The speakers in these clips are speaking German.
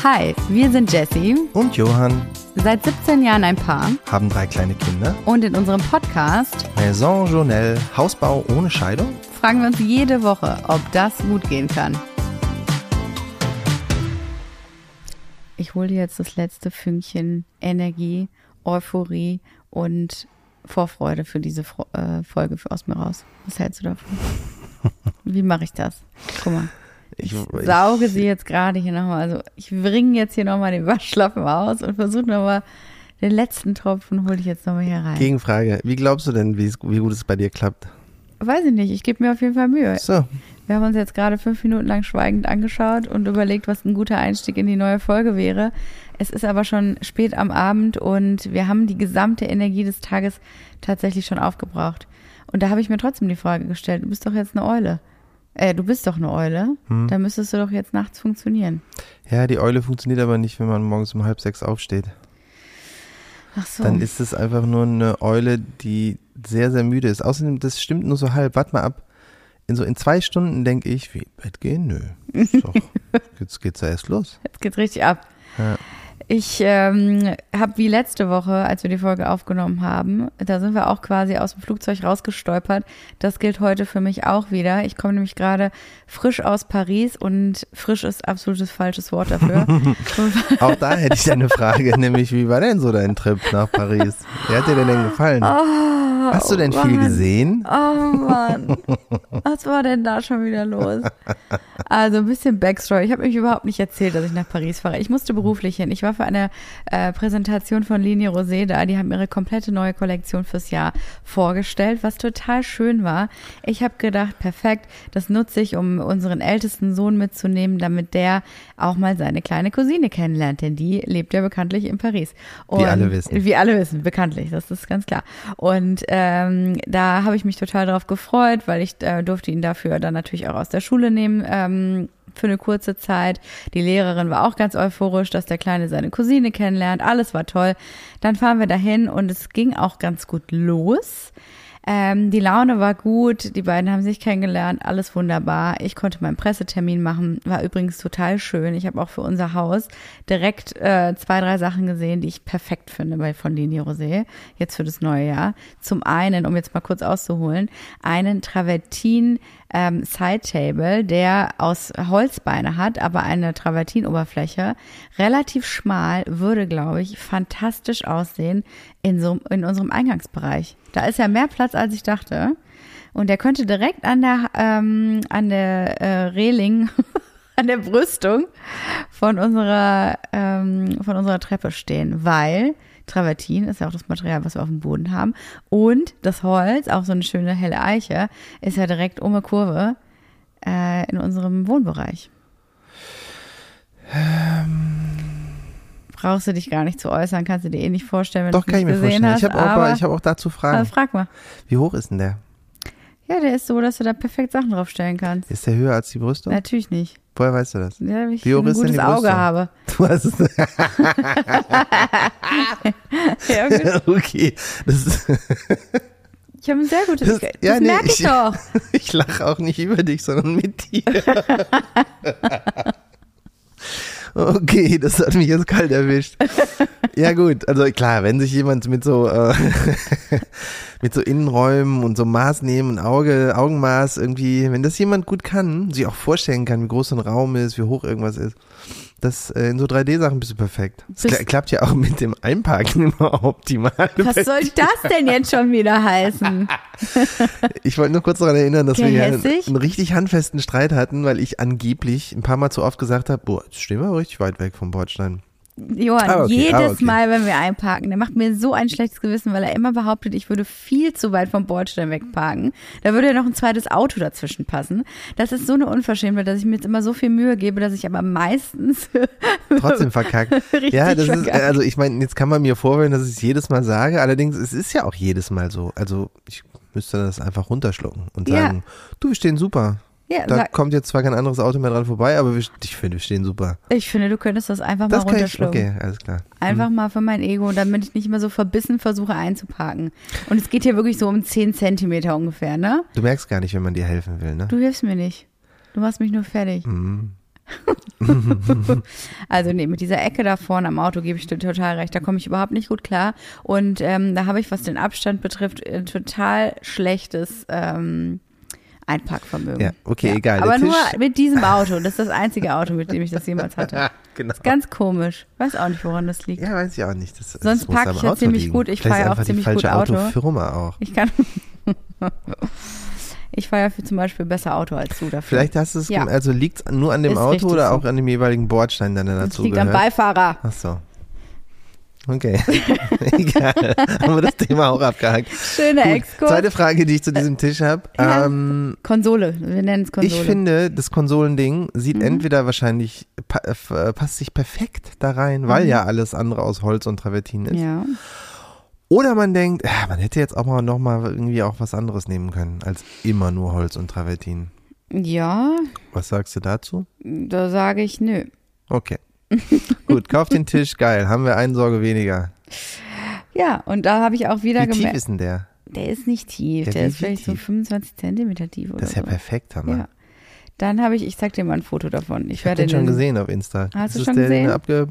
Hi, wir sind Jessie und Johann. Seit 17 Jahren ein Paar. Haben 3 kleine Kinder. Und in unserem Podcast Maison Journelle, Hausbau ohne Scheidung, fragen wir uns jede Woche, ob das gut gehen kann. Ich hole dir jetzt das letzte Fünkchen Energie, Euphorie und Vorfreude für diese Folge aus mir raus. Was hältst du davon? Wie mache ich das? Guck mal. Ich sauge sie jetzt gerade hier nochmal. Also ich bringe jetzt hier nochmal den Waschlappen aus und versuche nochmal den letzten Tropfen, hole ich jetzt nochmal hier rein. Gegenfrage. Wie glaubst du denn, wie gut es bei dir klappt? Weiß ich nicht. Ich gebe mir auf jeden Fall Mühe. So. Wir haben uns jetzt gerade 5 Minuten lang schweigend angeschaut und überlegt, was ein guter Einstieg in die neue Folge wäre. Es ist aber schon spät am Abend und wir haben die gesamte Energie des Tages tatsächlich schon aufgebraucht. Und da habe ich mir trotzdem die Frage gestellt, du bist doch jetzt eine Eule. Du bist doch eine Eule, dann müsstest du doch jetzt nachts funktionieren. Ja, die Eule funktioniert aber nicht, wenn man morgens um 5:30 aufsteht. Ach so. Dann ist es einfach nur eine Eule, die sehr, sehr müde ist. Außerdem, das stimmt nur so halb. Warte mal ab. In 2 Stunden denke ich, wie, Bett gehen? Nö. Doch, jetzt geht's ja erst los. Jetzt geht's richtig ab. Ja. Ich habe wie letzte Woche, als wir die Folge aufgenommen haben, da sind wir auch quasi aus dem Flugzeug rausgestolpert. Das gilt heute für mich auch wieder. Ich komme nämlich gerade frisch aus Paris und frisch ist absolutes falsches Wort dafür. Auch da hätte ich eine Frage, nämlich wie war denn so dein Trip nach Paris? Wie hat dir denn gefallen? Hast du denn viel gesehen? Oh Mann, was war denn da schon wieder los? Also ein bisschen Backstory. Ich habe mich überhaupt nicht erzählt, dass ich nach Paris fahre. Ich musste beruflich hin. Ich war für eine Präsentation von Linie Rosé da. Die haben ihre komplette neue Kollektion fürs Jahr vorgestellt, was total schön war. Ich habe gedacht, perfekt, das nutze ich, um unseren ältesten Sohn mitzunehmen, damit der auch mal seine kleine Cousine kennenlernt, denn die lebt ja bekanntlich in Paris. Und wie alle wissen. Wie alle wissen, bekanntlich, das ist ganz klar. Und da habe ich mich total drauf gefreut, weil ich durfte ihn dafür dann natürlich auch aus der Schule nehmen, für eine kurze Zeit. Die Lehrerin war auch ganz euphorisch, dass der Kleine seine Cousine kennenlernt. Alles war toll. Dann fahren wir dahin und es ging auch ganz gut los. Die Laune war gut, die beiden haben sich kennengelernt, alles wunderbar. Ich konnte meinen Pressetermin machen, war übrigens total schön. Ich habe auch für unser Haus direkt 2, 3 Sachen gesehen, die ich perfekt finde von Linie Rosé, jetzt für das neue Jahr. Zum einen, um jetzt mal kurz auszuholen, einen Travertin Side-Table, der aus Holzbeine hat, aber eine Travertin-Oberfläche, relativ schmal, würde, glaube ich, fantastisch aussehen in unserem Eingangsbereich. Da ist ja mehr Platz, als ich dachte. Und der könnte direkt an der Reling, an der Brüstung von unserer Treppe stehen, weil Travertin ist ja auch das Material, was wir auf dem Boden haben. Und das Holz, auch so eine schöne helle Eiche, ist ja direkt um eine Kurve in unserem Wohnbereich. Brauchst du dich gar nicht zu äußern, kannst du dir eh nicht vorstellen, wenn du es nicht gesehen hast. Ich habe auch dazu Fragen. Frag mal. Wie hoch ist denn der? Ja, der ist so, dass du da perfekt Sachen draufstellen kannst. Ist der höher als die Brüstung? Natürlich nicht. Woher weißt du das? Ja, weil ich Wie hoch ein ist denn gutes die Auge Brüstung? habe. Du hast es. Ja, gut. Okay. Ich habe ein sehr gutes Auge. Ja, Das merke ich doch. Ich lache auch nicht über dich, sondern mit dir. Okay, das hat mich jetzt kalt erwischt. Ja gut, also klar, wenn sich jemand mit so Innenräumen und so Maß nehmen, Augenmaß irgendwie, wenn das jemand gut kann, sich auch vorstellen kann, wie groß so ein Raum ist, wie hoch irgendwas ist, das in so 3D-Sachen bist du perfekt. Das klappt ja auch mit dem Einparken immer optimal. Was soll das denn jetzt schon wieder heißen? Ich wollte nur kurz daran erinnern, dass wir ja Gehässig? einen richtig handfesten Streit hatten, weil ich angeblich ein paar Mal zu oft gesagt habe, boah, jetzt stehen wir aber richtig weit weg vom Bordstein. Johann, jedes Mal, wenn wir einparken, der macht mir so ein schlechtes Gewissen, weil er immer behauptet, ich würde viel zu weit vom Bordstein wegparken. Da würde ja noch ein zweites Auto dazwischen passen. Das ist so eine Unverschämtheit, dass ich mir jetzt immer so viel Mühe gebe, dass ich aber meistens trotzdem verkackt. Ja, das ist, also ich meine, jetzt kann man mir vorwählen, dass ich es jedes Mal sage, allerdings, es ist ja auch jedes Mal so. Also ich müsste das einfach runterschlucken und sagen, du, wir stehen super. Ja, da kommt jetzt zwar kein anderes Auto mehr dran vorbei, aber ich finde, wir stehen super. Ich finde, du könntest das einfach mal runterschlucken. Okay, alles klar. Einfach mal für mein Ego, damit ich nicht immer so verbissen versuche einzuparken. Und es geht hier wirklich so um 10 Zentimeter ungefähr, ne? Du merkst gar nicht, wenn man dir helfen will, ne? Du hilfst mir nicht. Du machst mich nur fertig. Also nee, mit dieser Ecke da vorne am Auto gebe ich dir total recht. Da komme ich überhaupt nicht gut klar. Und da habe ich, was den Abstand betrifft, ein total schlechtes Einparkvermögen. Ja, okay, egal. Aber nur mit diesem Auto. Das ist das einzige Auto, mit dem ich das jemals hatte. Genau. Das ist ganz komisch. Weiß auch nicht, woran das liegt. Ja, weiß ich auch nicht. Sonst parke ich ja ziemlich gut. Ich fahre ja auch ziemlich gut Auto. Autofirma auch. Ich fahre ja zum Beispiel besser Auto als du dafür. Vielleicht hast du es, also liegt es nur an dem Auto oder auch an dem jeweiligen Bordstein, der dazu liegt gehört? Am Beifahrer. Ach so. Okay. Egal. Haben wir das Thema auch abgehakt. Schöner Exkurs. Zweite Frage, die ich zu diesem Tisch habe. Konsole. Wir nennen es Konsole. Ich finde, das Konsolending sieht entweder wahrscheinlich, passt sich perfekt da rein, weil ja alles andere aus Holz und Travertin ist. Ja. Oder man denkt, man hätte jetzt auch noch mal irgendwie auch was anderes nehmen können, als immer nur Holz und Travertin. Ja. Was sagst du dazu? Da sage ich nö. Okay. Gut, kauf den Tisch, geil. Haben wir eine Sorge weniger. Ja, und da habe ich auch wieder gemerkt. Wie tief ist denn der? Der ist nicht tief. Der ist vielleicht so 25 Zentimeter tief oder so. Das ist ja perfekt, Hammer. Ja. Dann habe ich zeig dir mal ein Foto davon. Ich habe den schon gesehen auf Insta. Hast du schon gesehen? Den du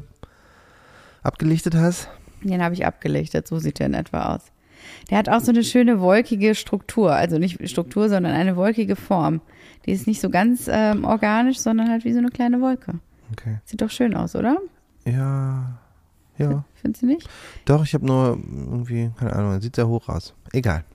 abgelichtet hast? Den habe ich abgelichtet, so sieht der in etwa aus. Der hat auch so eine schöne wolkige Struktur, also nicht Struktur, sondern eine wolkige Form. Die ist nicht so ganz organisch, sondern halt wie so eine kleine Wolke. Okay. Sieht doch schön aus, oder? Ja. Findest du nicht? Doch, ich habe nur irgendwie, keine Ahnung, sieht sehr hoch aus. Egal.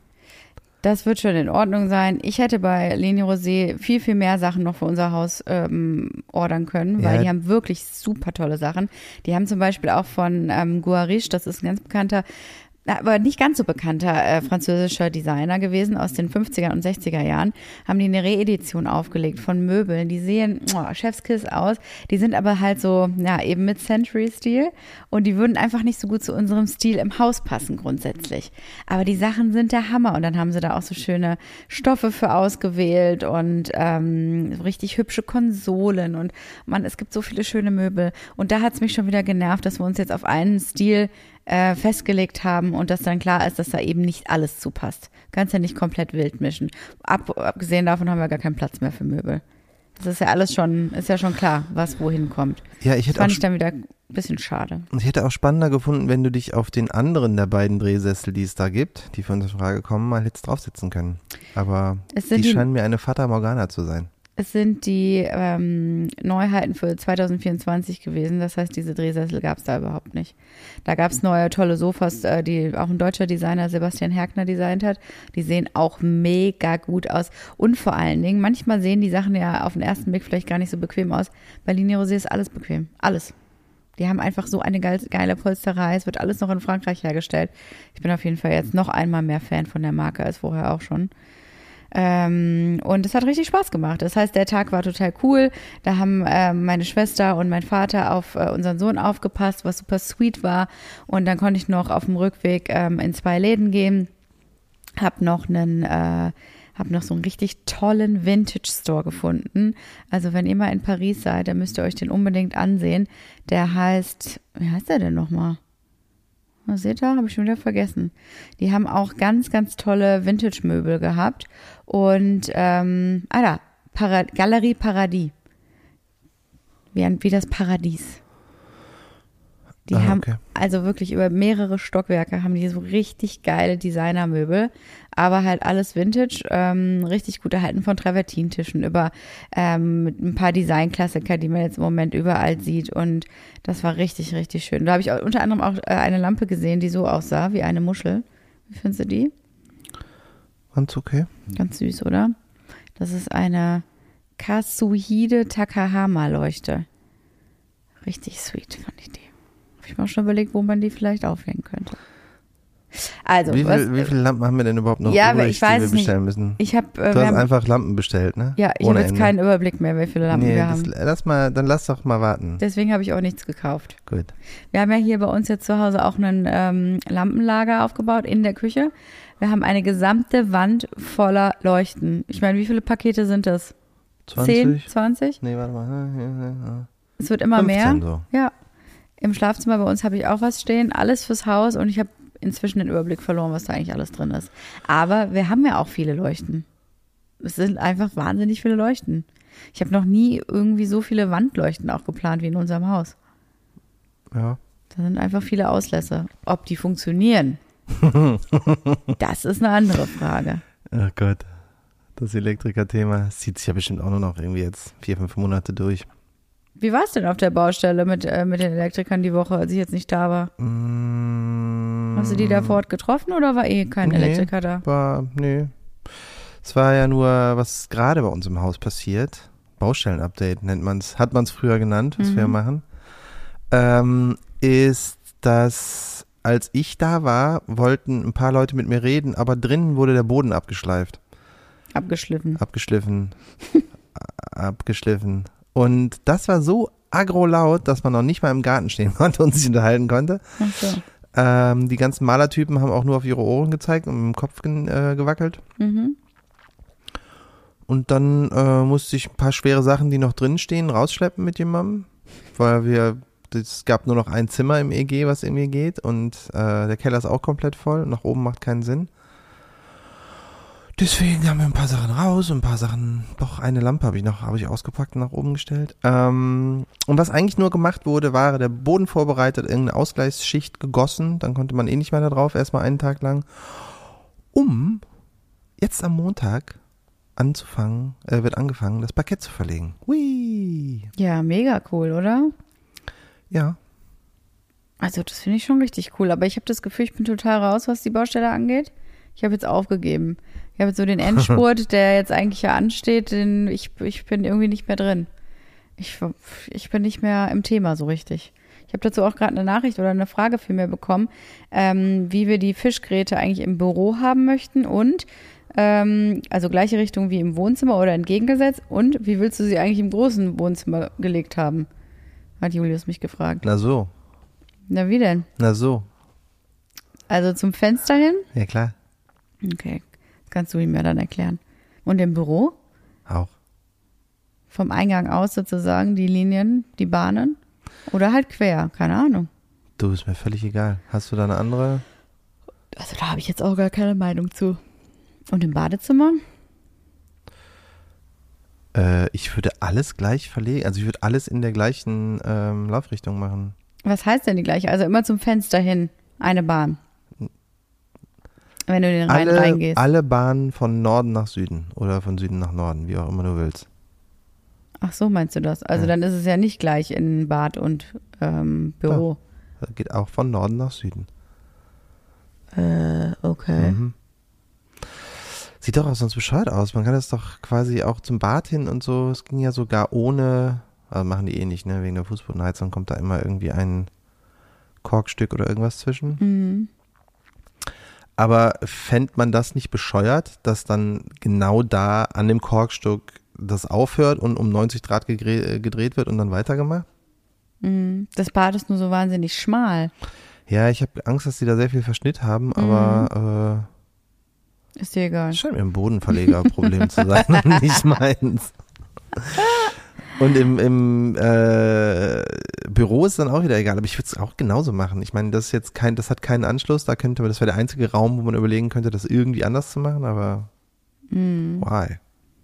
Das wird schon in Ordnung sein. Ich hätte bei Linie Rosé viel, viel mehr Sachen noch für unser Haus ordern können, weil die haben wirklich super tolle Sachen. Die haben zum Beispiel auch von Guariche, das ist ein ganz bekannter, aber nicht ganz so bekannter französischer Designer gewesen aus den 50er und 60er Jahren, haben die eine Reedition aufgelegt von Möbeln. Die sehen Chefskiss aus, die sind aber halt so, eben mit Century-Stil und die würden einfach nicht so gut zu unserem Stil im Haus passen grundsätzlich. Aber die Sachen sind der Hammer und dann haben sie da auch so schöne Stoffe für ausgewählt und richtig hübsche Konsolen und es gibt so viele schöne Möbel und da hat es mich schon wieder genervt, dass wir uns jetzt auf einen Stil festgelegt haben und dass dann klar ist, dass da eben nicht alles zupasst. Kannst ja nicht komplett wild mischen. Abgesehen davon haben wir gar keinen Platz mehr für Möbel. Das ist ja alles schon klar, was wohin kommt. Ja, das fand ich dann wieder ein bisschen schade. Ich hätte auch spannender gefunden, wenn du dich auf den anderen der beiden Drehsessel, die es da gibt, die für uns in Frage kommen, mal hättest draufsetzen können. Aber die scheinen mir eine Fata Morgana zu sein. Es sind die Neuheiten für 2024 gewesen. Das heißt, diese Drehsessel gab es da überhaupt nicht. Da gab es neue, tolle Sofas, die auch ein deutscher Designer, Sebastian Herkner, designt hat. Die sehen auch mega gut aus. Und vor allen Dingen, manchmal sehen die Sachen ja auf den ersten Blick vielleicht gar nicht so bequem aus. Bei Linie Rosé ist alles bequem. Alles. Die haben einfach so eine geile Polsterei. Es wird alles noch in Frankreich hergestellt. Ich bin auf jeden Fall jetzt noch einmal mehr Fan von der Marke als vorher auch schon. Und es hat richtig Spaß gemacht. Das heißt, der Tag war total cool. Da haben meine Schwester und mein Vater auf unseren Sohn aufgepasst, was super sweet war. Und dann konnte ich noch auf dem Rückweg in 2 Läden gehen. Hab noch so einen richtig tollen Vintage-Store gefunden. Also wenn ihr mal in Paris seid, dann müsst ihr euch den unbedingt ansehen. Der heißt, wie heißt der denn nochmal? Seht ihr, habe ich schon wieder vergessen. Die haben auch ganz, ganz tolle Vintage-Möbel gehabt. Und, Galerie Paradis. Wie das Paradies. Die haben also wirklich über mehrere Stockwerke haben die so richtig geile Designermöbel, aber halt alles Vintage, richtig gut erhalten von Travertintischen über mit ein paar Designklassiker, die man jetzt im Moment überall sieht und das war richtig, richtig schön. Da habe ich unter anderem auch eine Lampe gesehen, die so aussah wie eine Muschel. Wie findest du die? Ganz okay. Ganz süß, oder? Das ist eine Katsuhide Takahama Leuchte. Richtig sweet, fand ich die. Ich habe mir auch schon überlegt, wo man die vielleicht aufhängen könnte. Also, wie viele Lampen haben wir denn überhaupt noch übrig, die wir bestellen müssen? Du hast einfach Lampen bestellt, ne? Ja, ich habe jetzt keinen Überblick mehr, wie viele Lampen wir haben. Lass doch mal warten. Deswegen habe ich auch nichts gekauft. Gut. Wir haben ja hier bei uns jetzt zu Hause auch ein Lampenlager aufgebaut in der Küche. Wir haben eine gesamte Wand voller Leuchten. Ich meine, wie viele Pakete sind das? 20? 10, 20? Nee, warte mal. Es wird immer 15 mehr. So. Ja. Im Schlafzimmer bei uns habe ich auch was stehen, alles fürs Haus und ich habe inzwischen den Überblick verloren, was da eigentlich alles drin ist. Aber wir haben ja auch viele Leuchten. Es sind einfach wahnsinnig viele Leuchten. Ich habe noch nie irgendwie so viele Wandleuchten auch geplant wie in unserem Haus. Ja. Da sind einfach viele Auslässe. Ob die funktionieren, das ist eine andere Frage. Ach Gott, das Elektriker-Thema zieht sich ja bestimmt auch nur noch irgendwie jetzt 4-5 Monate durch. Wie war es denn auf der Baustelle mit den Elektrikern die Woche, als ich jetzt nicht da war? Hast du die da vor Ort getroffen oder war kein Elektriker da? Nee. Es war ja nur, was gerade bei uns im Haus passiert. Baustellen-Update nennt man's, hat man es früher genannt, was wir machen. Ist, dass als ich da war, wollten ein paar Leute mit mir reden, aber drinnen wurde der Boden abgeschleift. Abgeschliffen. Abgeschliffen. Und das war so agro-laut, dass man noch nicht mal im Garten stehen konnte und sich unterhalten konnte. Ach so. Die ganzen Malertypen haben auch nur auf ihre Ohren gezeigt und mit dem Kopf gewackelt. Mhm. Und dann musste ich ein paar schwere Sachen, die noch drin stehen, rausschleppen mit jemandem, weil es gab nur noch ein Zimmer im EG, was irgendwie geht, und der Keller ist auch komplett voll, nach oben macht keinen Sinn. Deswegen haben wir ein paar Sachen raus und ein paar Sachen, doch eine Lampe habe ich ausgepackt und nach oben gestellt. Und was eigentlich nur gemacht wurde, war der Boden vorbereitet, irgendeine Ausgleichsschicht gegossen, dann konnte man nicht mehr da drauf, erstmal einen Tag lang, um jetzt am Montag wird angefangen, das Parkett zu verlegen. Hui! Ja, mega cool, oder? Ja. Also das finde ich schon richtig cool, aber ich habe das Gefühl, ich bin total raus, was die Baustelle angeht. Ich habe jetzt aufgegeben. Ich habe jetzt so den Endspurt, der jetzt eigentlich ja ansteht, ich bin irgendwie nicht mehr drin. Ich bin nicht mehr im Thema so richtig. Ich habe dazu auch gerade eine Nachricht oder eine Frage für mich bekommen, wie wir die Fischgräte eigentlich im Büro haben möchten und also gleiche Richtung wie im Wohnzimmer oder entgegengesetzt und wie willst du sie eigentlich im großen Wohnzimmer gelegt haben? Hat Julius mich gefragt. Na so. Na wie denn? Na so. Also zum Fenster hin? Ja, klar. Okay, das kannst du ihm ja dann erklären. Und im Büro? Auch. Vom Eingang aus sozusagen die Linien, die Bahnen? Oder halt quer, keine Ahnung. Du, ist mir völlig egal. Hast du da eine andere? Also da habe ich jetzt auch gar keine Meinung zu. Und im Badezimmer? Ich würde alles gleich verlegen. Also ich würde alles in der gleichen Laufrichtung machen. Was heißt denn die gleiche? Also immer zum Fenster hin, eine Bahn. Wenn du den Rhein reingehst. Alle Bahnen von Norden nach Süden oder von Süden nach Norden, wie auch immer du willst. Ach so, meinst du das? Also dann ist es ja nicht gleich in Bad und Büro. Ja, das geht auch von Norden nach Süden. Okay. Mhm. Sieht doch auch sonst bescheuert aus. Man kann das doch quasi auch zum Bad hin und so. Es ging ja sogar ohne, also machen die nicht, ne? Wegen der Fußbodenheizung kommt da immer irgendwie ein Korkstück oder irgendwas zwischen. Mhm. Aber fände man das nicht bescheuert, dass dann genau da an dem Korkstück das aufhört und um 90 Grad gedreht wird und dann weitergemacht? Das Bad ist nur so wahnsinnig schmal. Ja, ich habe Angst, dass die da sehr viel Verschnitt haben, aber ist dir egal. scheint mir ein Bodenverlegerproblem zu sein und nicht meins. Und im Büro ist dann auch wieder egal, aber ich würde es auch genauso machen. Ich meine, das hat keinen Anschluss, das wäre der einzige Raum, wo man überlegen könnte, das irgendwie anders zu machen, aber why?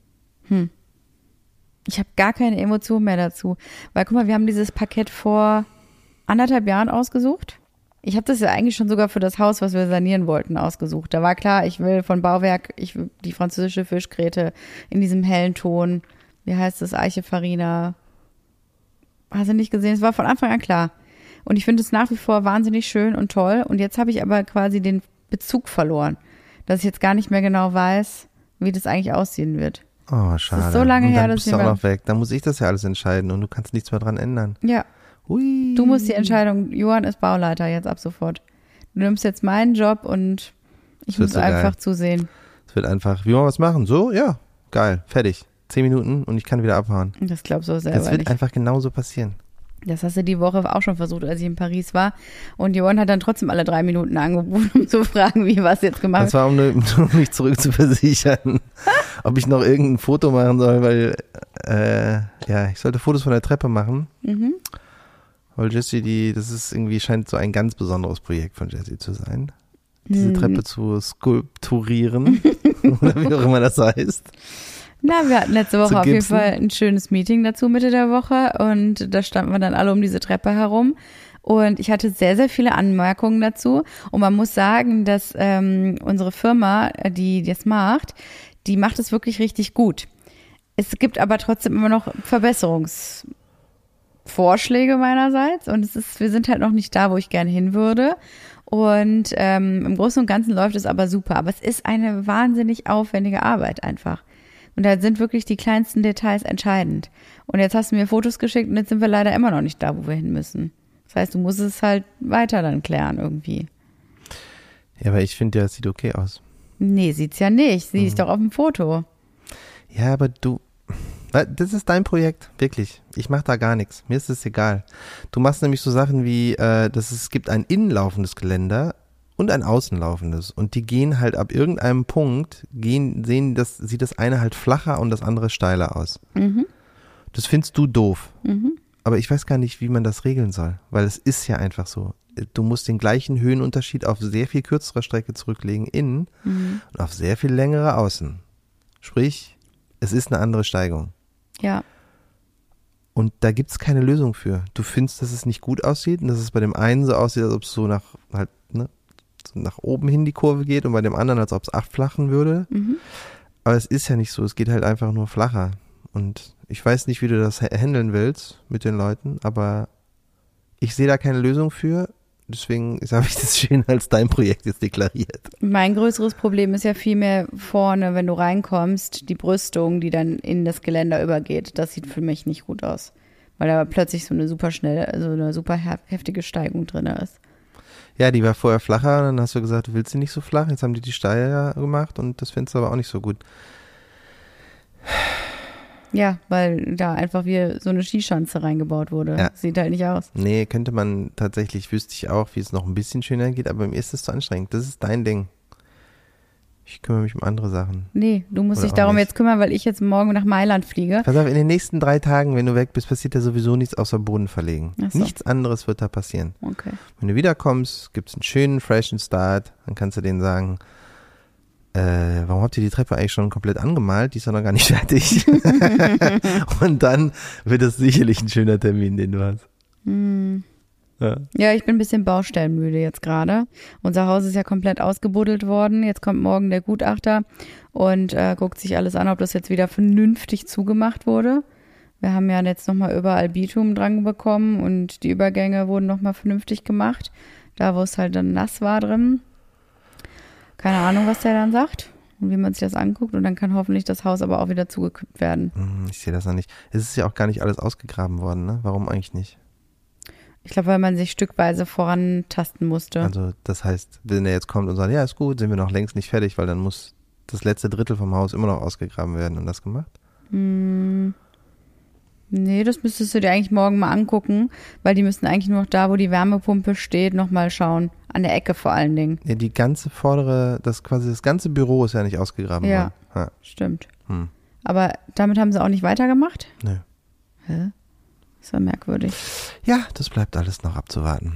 Ich habe gar keine Emotion mehr dazu. Weil, guck mal, wir haben dieses Parkett vor 1,5 Jahren ausgesucht. Ich habe das ja eigentlich schon sogar für das Haus, was wir sanieren wollten, ausgesucht. Da war klar, ich will von Bauwerk, ich will die französische Fischgräte in diesem hellen Ton. Wie heißt das? Eiche Farina. Hast du nicht gesehen? Es war von Anfang an klar. Und ich finde es nach wie vor wahnsinnig schön und toll. Und jetzt habe ich aber quasi den Bezug verloren. Dass ich jetzt gar nicht mehr genau weiß, wie das eigentlich aussehen wird. Oh, schade. Das ist so lange her, dass bist du auch noch weg. Dann muss ich das ja alles entscheiden und du kannst nichts mehr dran ändern. Ja. Hui. Du musst die Entscheidung, Johann ist Bauleiter jetzt ab sofort. Du nimmst jetzt meinen Job und ich muss einfach zusehen. Es wird einfach, wie wollen wir was machen? So, ja, geil, fertig. 10 Minuten und ich kann wieder abhauen. Das glaubst du selber nicht. Das wird nicht. einfach genauso passieren. Das hast du die Woche auch schon versucht, als ich in Paris war. Und Johann hat dann trotzdem alle 3 Minuten angeboten, um zu fragen, wie was jetzt gemacht. Das war, um mich zurückzuversichern, ob ich noch irgendein Foto machen soll, weil ich sollte Fotos von der Treppe machen. Weil Jessie, das ist irgendwie, scheint so ein ganz besonderes Projekt von Jessie zu sein. Diese Treppe zu skulpturieren oder wie auch immer das heißt. Na, wir hatten letzte Woche auf jeden Fall ein schönes Meeting dazu Mitte der Woche und da standen wir dann alle um diese Treppe herum und ich hatte sehr, sehr viele Anmerkungen dazu und man muss sagen, dass unsere Firma, die das macht, die macht es wirklich richtig gut. Es gibt aber trotzdem immer noch Verbesserungsvorschläge meinerseits und wir sind halt noch nicht da, wo ich gerne hin würde. Und im Großen und Ganzen läuft es aber super. Aber es ist eine wahnsinnig aufwendige Arbeit einfach. Und da sind wirklich die kleinsten Details entscheidend. Und jetzt hast du mir Fotos geschickt und jetzt sind wir leider immer noch nicht da, wo wir hin müssen. Das heißt, du musst es halt weiter dann klären irgendwie. Ja, aber ich finde, das sieht okay aus. Nee, sieht's ja nicht. Sie ist doch auf dem Foto. Ja, aber das ist dein Projekt, wirklich. Ich mache da gar nichts. Mir ist es egal. Du machst nämlich so Sachen wie, es gibt ein innenlaufendes Geländer und ein außenlaufendes. Und die gehen halt ab irgendeinem Punkt, sieht das eine halt flacher und das andere steiler aus. Mhm. Das findest du doof. Mhm. Aber ich weiß gar nicht, wie man das regeln soll. Weil es ist ja einfach so. Du musst den gleichen Höhenunterschied auf sehr viel kürzerer Strecke zurücklegen innen und auf sehr viel längere außen. Sprich, es ist eine andere Steigung. Ja. Und da gibt's keine Lösung für. Du findest, dass es nicht gut aussieht und dass es bei dem einen so aussieht, als ob es so nach oben hin die Kurve geht und bei dem anderen, als ob es abflachen würde. Mhm. Aber es ist ja nicht so. Es geht halt einfach nur flacher. Und ich weiß nicht, wie du das handeln willst mit den Leuten, aber ich sehe da keine Lösung für. Deswegen habe ich das schön als dein Projekt jetzt deklariert. Mein größeres Problem ist ja vielmehr vorne, wenn du reinkommst, die Brüstung, die dann in das Geländer übergeht. Das sieht für mich nicht gut aus, weil da plötzlich so eine super heftige Steigung drin ist. Ja, die war vorher flacher, dann hast du gesagt, du willst sie nicht so flach. Jetzt haben die steiler gemacht und das findest du aber auch nicht so gut. Ja, weil da einfach wie so eine Skischanze reingebaut wurde. Ja. Sieht halt nicht aus. Nee, könnte man tatsächlich, wüsste ich auch, wie es noch ein bisschen schöner geht, aber mir ist es zu anstrengend. Das ist dein Ding. Ich kümmere mich um andere Sachen. Nee, du musst dich darum jetzt kümmern, weil ich jetzt morgen nach Mailand fliege. Pass auf, in den nächsten 3 Tagen, wenn du weg bist, passiert ja sowieso nichts außer Boden verlegen. So. Nichts anderes wird da passieren. Okay. Wenn du wiederkommst, gibt es einen schönen, freshen Start, dann kannst du denen sagen, warum habt ihr die Treppe eigentlich schon komplett angemalt? Die ist ja noch gar nicht fertig. Und dann wird es sicherlich ein schöner Termin, den du hast. Ja, ich bin ein bisschen baustellenmüde jetzt gerade. Unser Haus ist ja komplett ausgebuddelt worden. Jetzt kommt morgen der Gutachter und guckt sich alles an, ob das jetzt wieder vernünftig zugemacht wurde. Wir haben ja jetzt nochmal überall Bitumen dran bekommen und die Übergänge wurden nochmal vernünftig gemacht. Da, wo es halt dann nass war drin. Keine Ahnung, was der dann sagt und wie man sich das anguckt. Und dann kann hoffentlich das Haus aber auch wieder zugekippt werden. Ich sehe das noch nicht. Es ist ja auch gar nicht alles ausgegraben worden, ne? Warum eigentlich nicht? Ich glaube, weil man sich stückweise vorantasten musste. Also das heißt, wenn er jetzt kommt und sagt, ja, ist gut, sind wir noch längst nicht fertig, weil dann muss das letzte Drittel vom Haus immer noch ausgegraben werden und das gemacht? Nee, das müsstest du dir eigentlich morgen mal angucken, weil die müssen eigentlich nur noch da, wo die Wärmepumpe steht, nochmal schauen. An der Ecke vor allen Dingen. Ja, die ganze vordere, das ganze Büro ist ja nicht ausgegraben worden. Ja, stimmt. Aber damit haben sie auch nicht weitergemacht? Nö. Hä? Das war merkwürdig. Ja, das bleibt alles noch abzuwarten.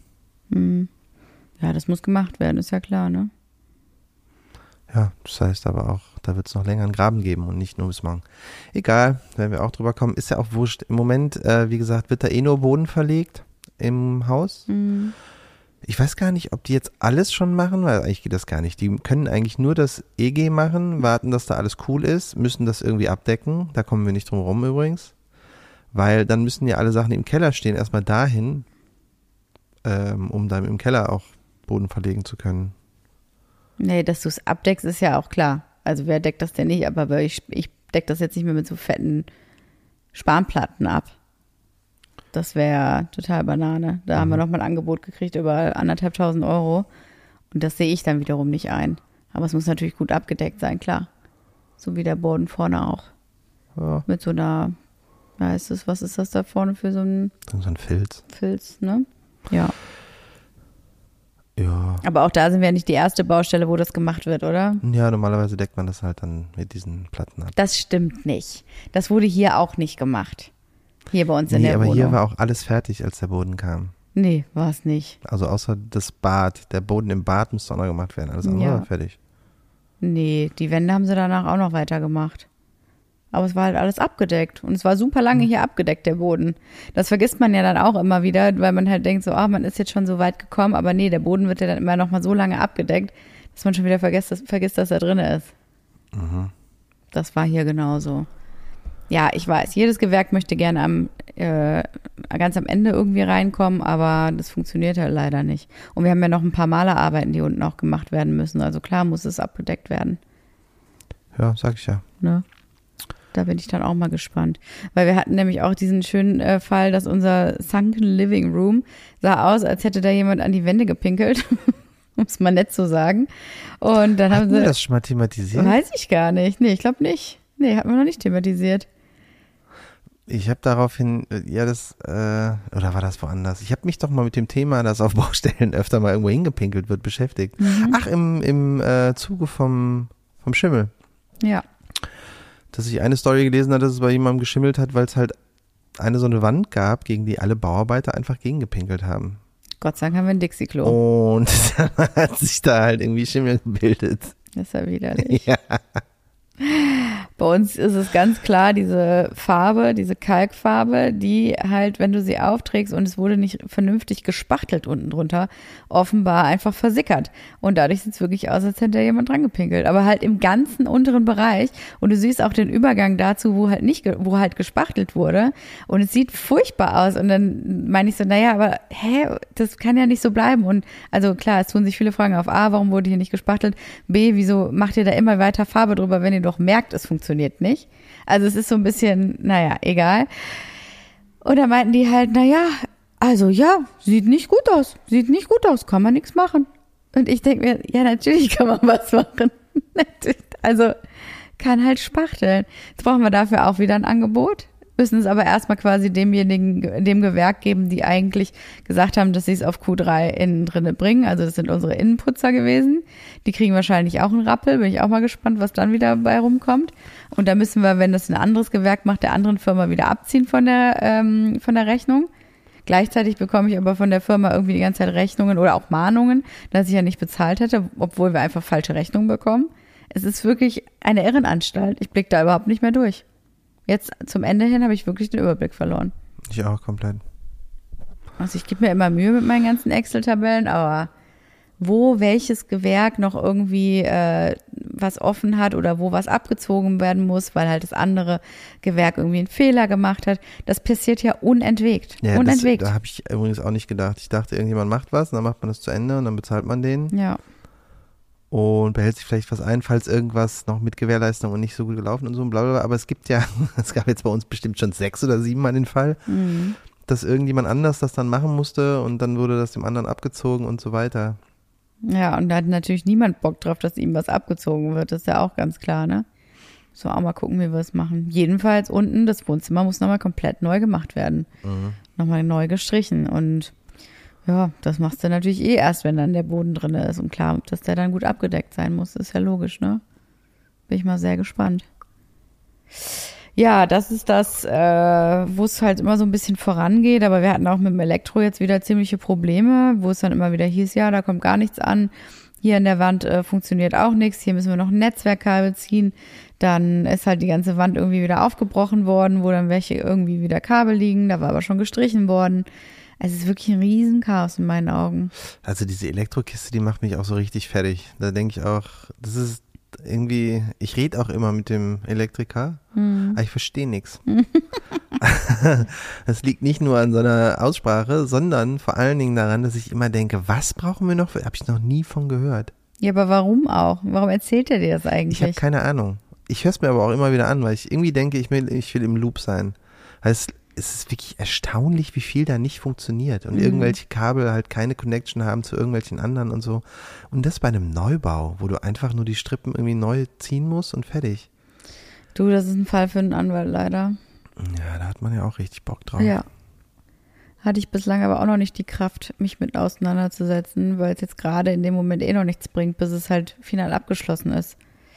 Ja, das muss gemacht werden, ist ja klar, ne? Ja, das heißt aber auch, da wird es noch länger einen Graben geben und nicht nur bis morgen. Egal, werden wir auch drüber kommen. Ist ja auch wurscht. Im Moment, wie gesagt, wird da nur Boden verlegt im Haus. Ich weiß gar nicht, ob die jetzt alles schon machen, weil eigentlich geht das gar nicht. Die können eigentlich nur das EG machen, warten, dass da alles cool ist, müssen das irgendwie abdecken. Da kommen wir nicht drum rum übrigens. Weil dann müssen ja alle Sachen, die im Keller stehen, erstmal dahin, um dann im Keller auch Boden verlegen zu können. Nee, dass du es abdeckst, ist ja auch klar. Also wer deckt das denn nicht? Aber ich decke das jetzt nicht mehr mit so fetten Spanplatten ab. Das wäre total Banane. Da haben wir nochmal ein Angebot gekriegt über 1.500 Euro. Und das sehe ich dann wiederum nicht ein. Aber es muss natürlich gut abgedeckt sein, klar. So wie der Boden vorne auch. Ja. Mit so einer, was ist das da vorne für so ein Filz. Filz, ne? Ja. Ja. Aber auch da sind wir ja nicht die erste Baustelle, wo das gemacht wird, oder? Ja, normalerweise deckt man das halt dann mit diesen Platten ab. Das stimmt nicht. Das wurde hier auch nicht gemacht. Hier bei uns in der Wohnung. Nee, aber hier war auch alles fertig, als der Boden kam. Nee, war es nicht. Also außer das Bad. Der Boden im Bad musste auch noch gemacht werden. Alles andere war fertig. Nee, die Wände haben sie danach auch noch weitergemacht. Aber es war halt alles abgedeckt. Und es war super lange hier abgedeckt, der Boden. Das vergisst man ja dann auch immer wieder, weil man halt denkt so, man ist jetzt schon so weit gekommen. Aber nee, der Boden wird ja dann immer noch mal so lange abgedeckt, dass man schon wieder vergisst, dass er drin ist. Mhm. Das war hier genauso. Ja, ich weiß, jedes Gewerk möchte gerne ganz am Ende irgendwie reinkommen, aber das funktioniert halt leider nicht. Und wir haben ja noch ein paar Malerarbeiten, die unten auch gemacht werden müssen. Also klar muss es abgedeckt werden. Ja, sag ich ja. Ne? Da bin ich dann auch mal gespannt. Weil wir hatten nämlich auch diesen schönen Fall, dass unser Sunken Living Room sah aus, als hätte da jemand an die Wände gepinkelt. Um es mal nett zu sagen. Und dann haben sie das schon mal thematisiert? Weiß ich gar nicht. Nee, ich glaube nicht. Nee, hatten wir noch nicht thematisiert. Ich habe daraufhin, oder war das woanders? Ich habe mich doch mal mit dem Thema, dass auf Baustellen öfter mal irgendwo hingepinkelt wird, beschäftigt. Mhm. Ach, im Zuge vom Schimmel. Ja. Dass ich eine Story gelesen habe, dass es bei jemandem geschimmelt hat, weil es halt so eine Wand gab, gegen die alle Bauarbeiter einfach gegengepinkelt haben. Gott sei Dank haben wir ein Dixie-Klo. Und dann hat sich da halt irgendwie Schimmel gebildet. Das ist ja widerlich. Ja. Bei uns ist es ganz klar diese Farbe, diese Kalkfarbe, die halt, wenn du sie aufträgst und es wurde nicht vernünftig gespachtelt unten drunter, offenbar einfach versickert. Und dadurch sieht es wirklich aus, als hätte da jemand dran gepinkelt. Aber halt im ganzen unteren Bereich. Und du siehst auch den Übergang dazu, wo halt gespachtelt wurde. Und es sieht furchtbar aus. Und dann meine ich so, naja, aber das kann ja nicht so bleiben. Und also klar, es tun sich viele Fragen auf. A, warum wurde hier nicht gespachtelt? B, wieso macht ihr da immer weiter Farbe drüber, wenn ihr doch merkt, es funktioniert nicht. Also es ist so ein bisschen, naja, egal. Und da meinten die halt, naja, also ja, sieht nicht gut aus, kann man nichts machen. Und ich denke mir, ja, natürlich kann man was machen. Also kann halt spachteln. Jetzt brauchen wir dafür auch wieder ein Angebot. Müssen es aber erstmal quasi dem Gewerk geben, die eigentlich gesagt haben, dass sie es auf Q3 innen drinne bringen. Also das sind unsere Innenputzer gewesen. Die kriegen wahrscheinlich auch einen Rappel. Bin ich auch mal gespannt, was dann wieder bei rumkommt. Und da müssen wir, wenn das ein anderes Gewerk macht, der anderen Firma wieder abziehen von der Rechnung. Gleichzeitig bekomme ich aber von der Firma irgendwie die ganze Zeit Rechnungen oder auch Mahnungen, dass ich ja nicht bezahlt hätte, obwohl wir einfach falsche Rechnungen bekommen. Es ist wirklich eine Irrenanstalt. Ich blicke da überhaupt nicht mehr durch. Jetzt zum Ende hin habe ich wirklich den Überblick verloren. Ich auch komplett. Also ich gebe mir immer Mühe mit meinen ganzen Excel-Tabellen, aber wo welches Gewerk noch irgendwie was offen hat oder wo was abgezogen werden muss, weil halt das andere Gewerk irgendwie einen Fehler gemacht hat, das passiert ja unentwegt. Ja, unentwegt. Da habe ich übrigens auch nicht gedacht. Ich dachte, irgendjemand macht was und dann macht man das zu Ende und dann bezahlt man den. Ja. Und behält sich vielleicht was ein, falls irgendwas noch mit Gewährleistung und nicht so gut gelaufen und so und blablabla. Aber es gab jetzt bei uns bestimmt schon 6 oder 7 Mal den Fall, dass irgendjemand anders das dann machen musste und dann wurde das dem anderen abgezogen und so weiter. Ja, und da hat natürlich niemand Bock drauf, dass ihm was abgezogen wird. Das ist ja auch ganz klar, ne? So, auch mal gucken, wie wir es machen. Jedenfalls unten, das Wohnzimmer muss nochmal komplett neu gemacht werden. Nochmal neu gestrichen und ja, das machst du natürlich erst, wenn dann der Boden drin ist. Und klar, dass der dann gut abgedeckt sein muss, ist ja logisch, ne? Bin ich mal sehr gespannt. Ja, das ist das, wo es halt immer so ein bisschen vorangeht. Aber wir hatten auch mit dem Elektro jetzt wieder ziemliche Probleme, wo es dann immer wieder hieß, ja, da kommt gar nichts an. Hier an der Wand funktioniert auch nichts. Hier müssen wir noch ein Netzwerkkabel ziehen. Dann ist halt die ganze Wand irgendwie wieder aufgebrochen worden, wo dann welche irgendwie wieder Kabel liegen. Da war aber schon gestrichen worden. Es ist wirklich ein Riesenchaos in meinen Augen. Also diese Elektrokiste, die macht mich auch so richtig fertig. Da denke ich auch, das ist irgendwie, ich rede auch immer mit dem Elektriker, aber ich verstehe nichts. Das liegt nicht nur an so einer Aussprache, sondern vor allen Dingen daran, dass ich immer denke, was brauchen wir noch? Habe ich noch nie von gehört. Ja, aber warum auch? Warum erzählt er dir das eigentlich? Ich habe keine Ahnung. Ich höre es mir aber auch immer wieder an, weil ich irgendwie denke, ich will im Loop sein. Heißt, es ist wirklich erstaunlich, wie viel da nicht funktioniert und irgendwelche Kabel halt keine Connection haben zu irgendwelchen anderen und so. Und das bei einem Neubau, wo du einfach nur die Strippen irgendwie neu ziehen musst und fertig. Du, das ist ein Fall für einen Anwalt leider. Ja, da hat man ja auch richtig Bock drauf. Ja. Hatte ich bislang aber auch noch nicht die Kraft, mich mit auseinanderzusetzen, weil es jetzt gerade in dem Moment noch nichts bringt, bis es halt final abgeschlossen ist.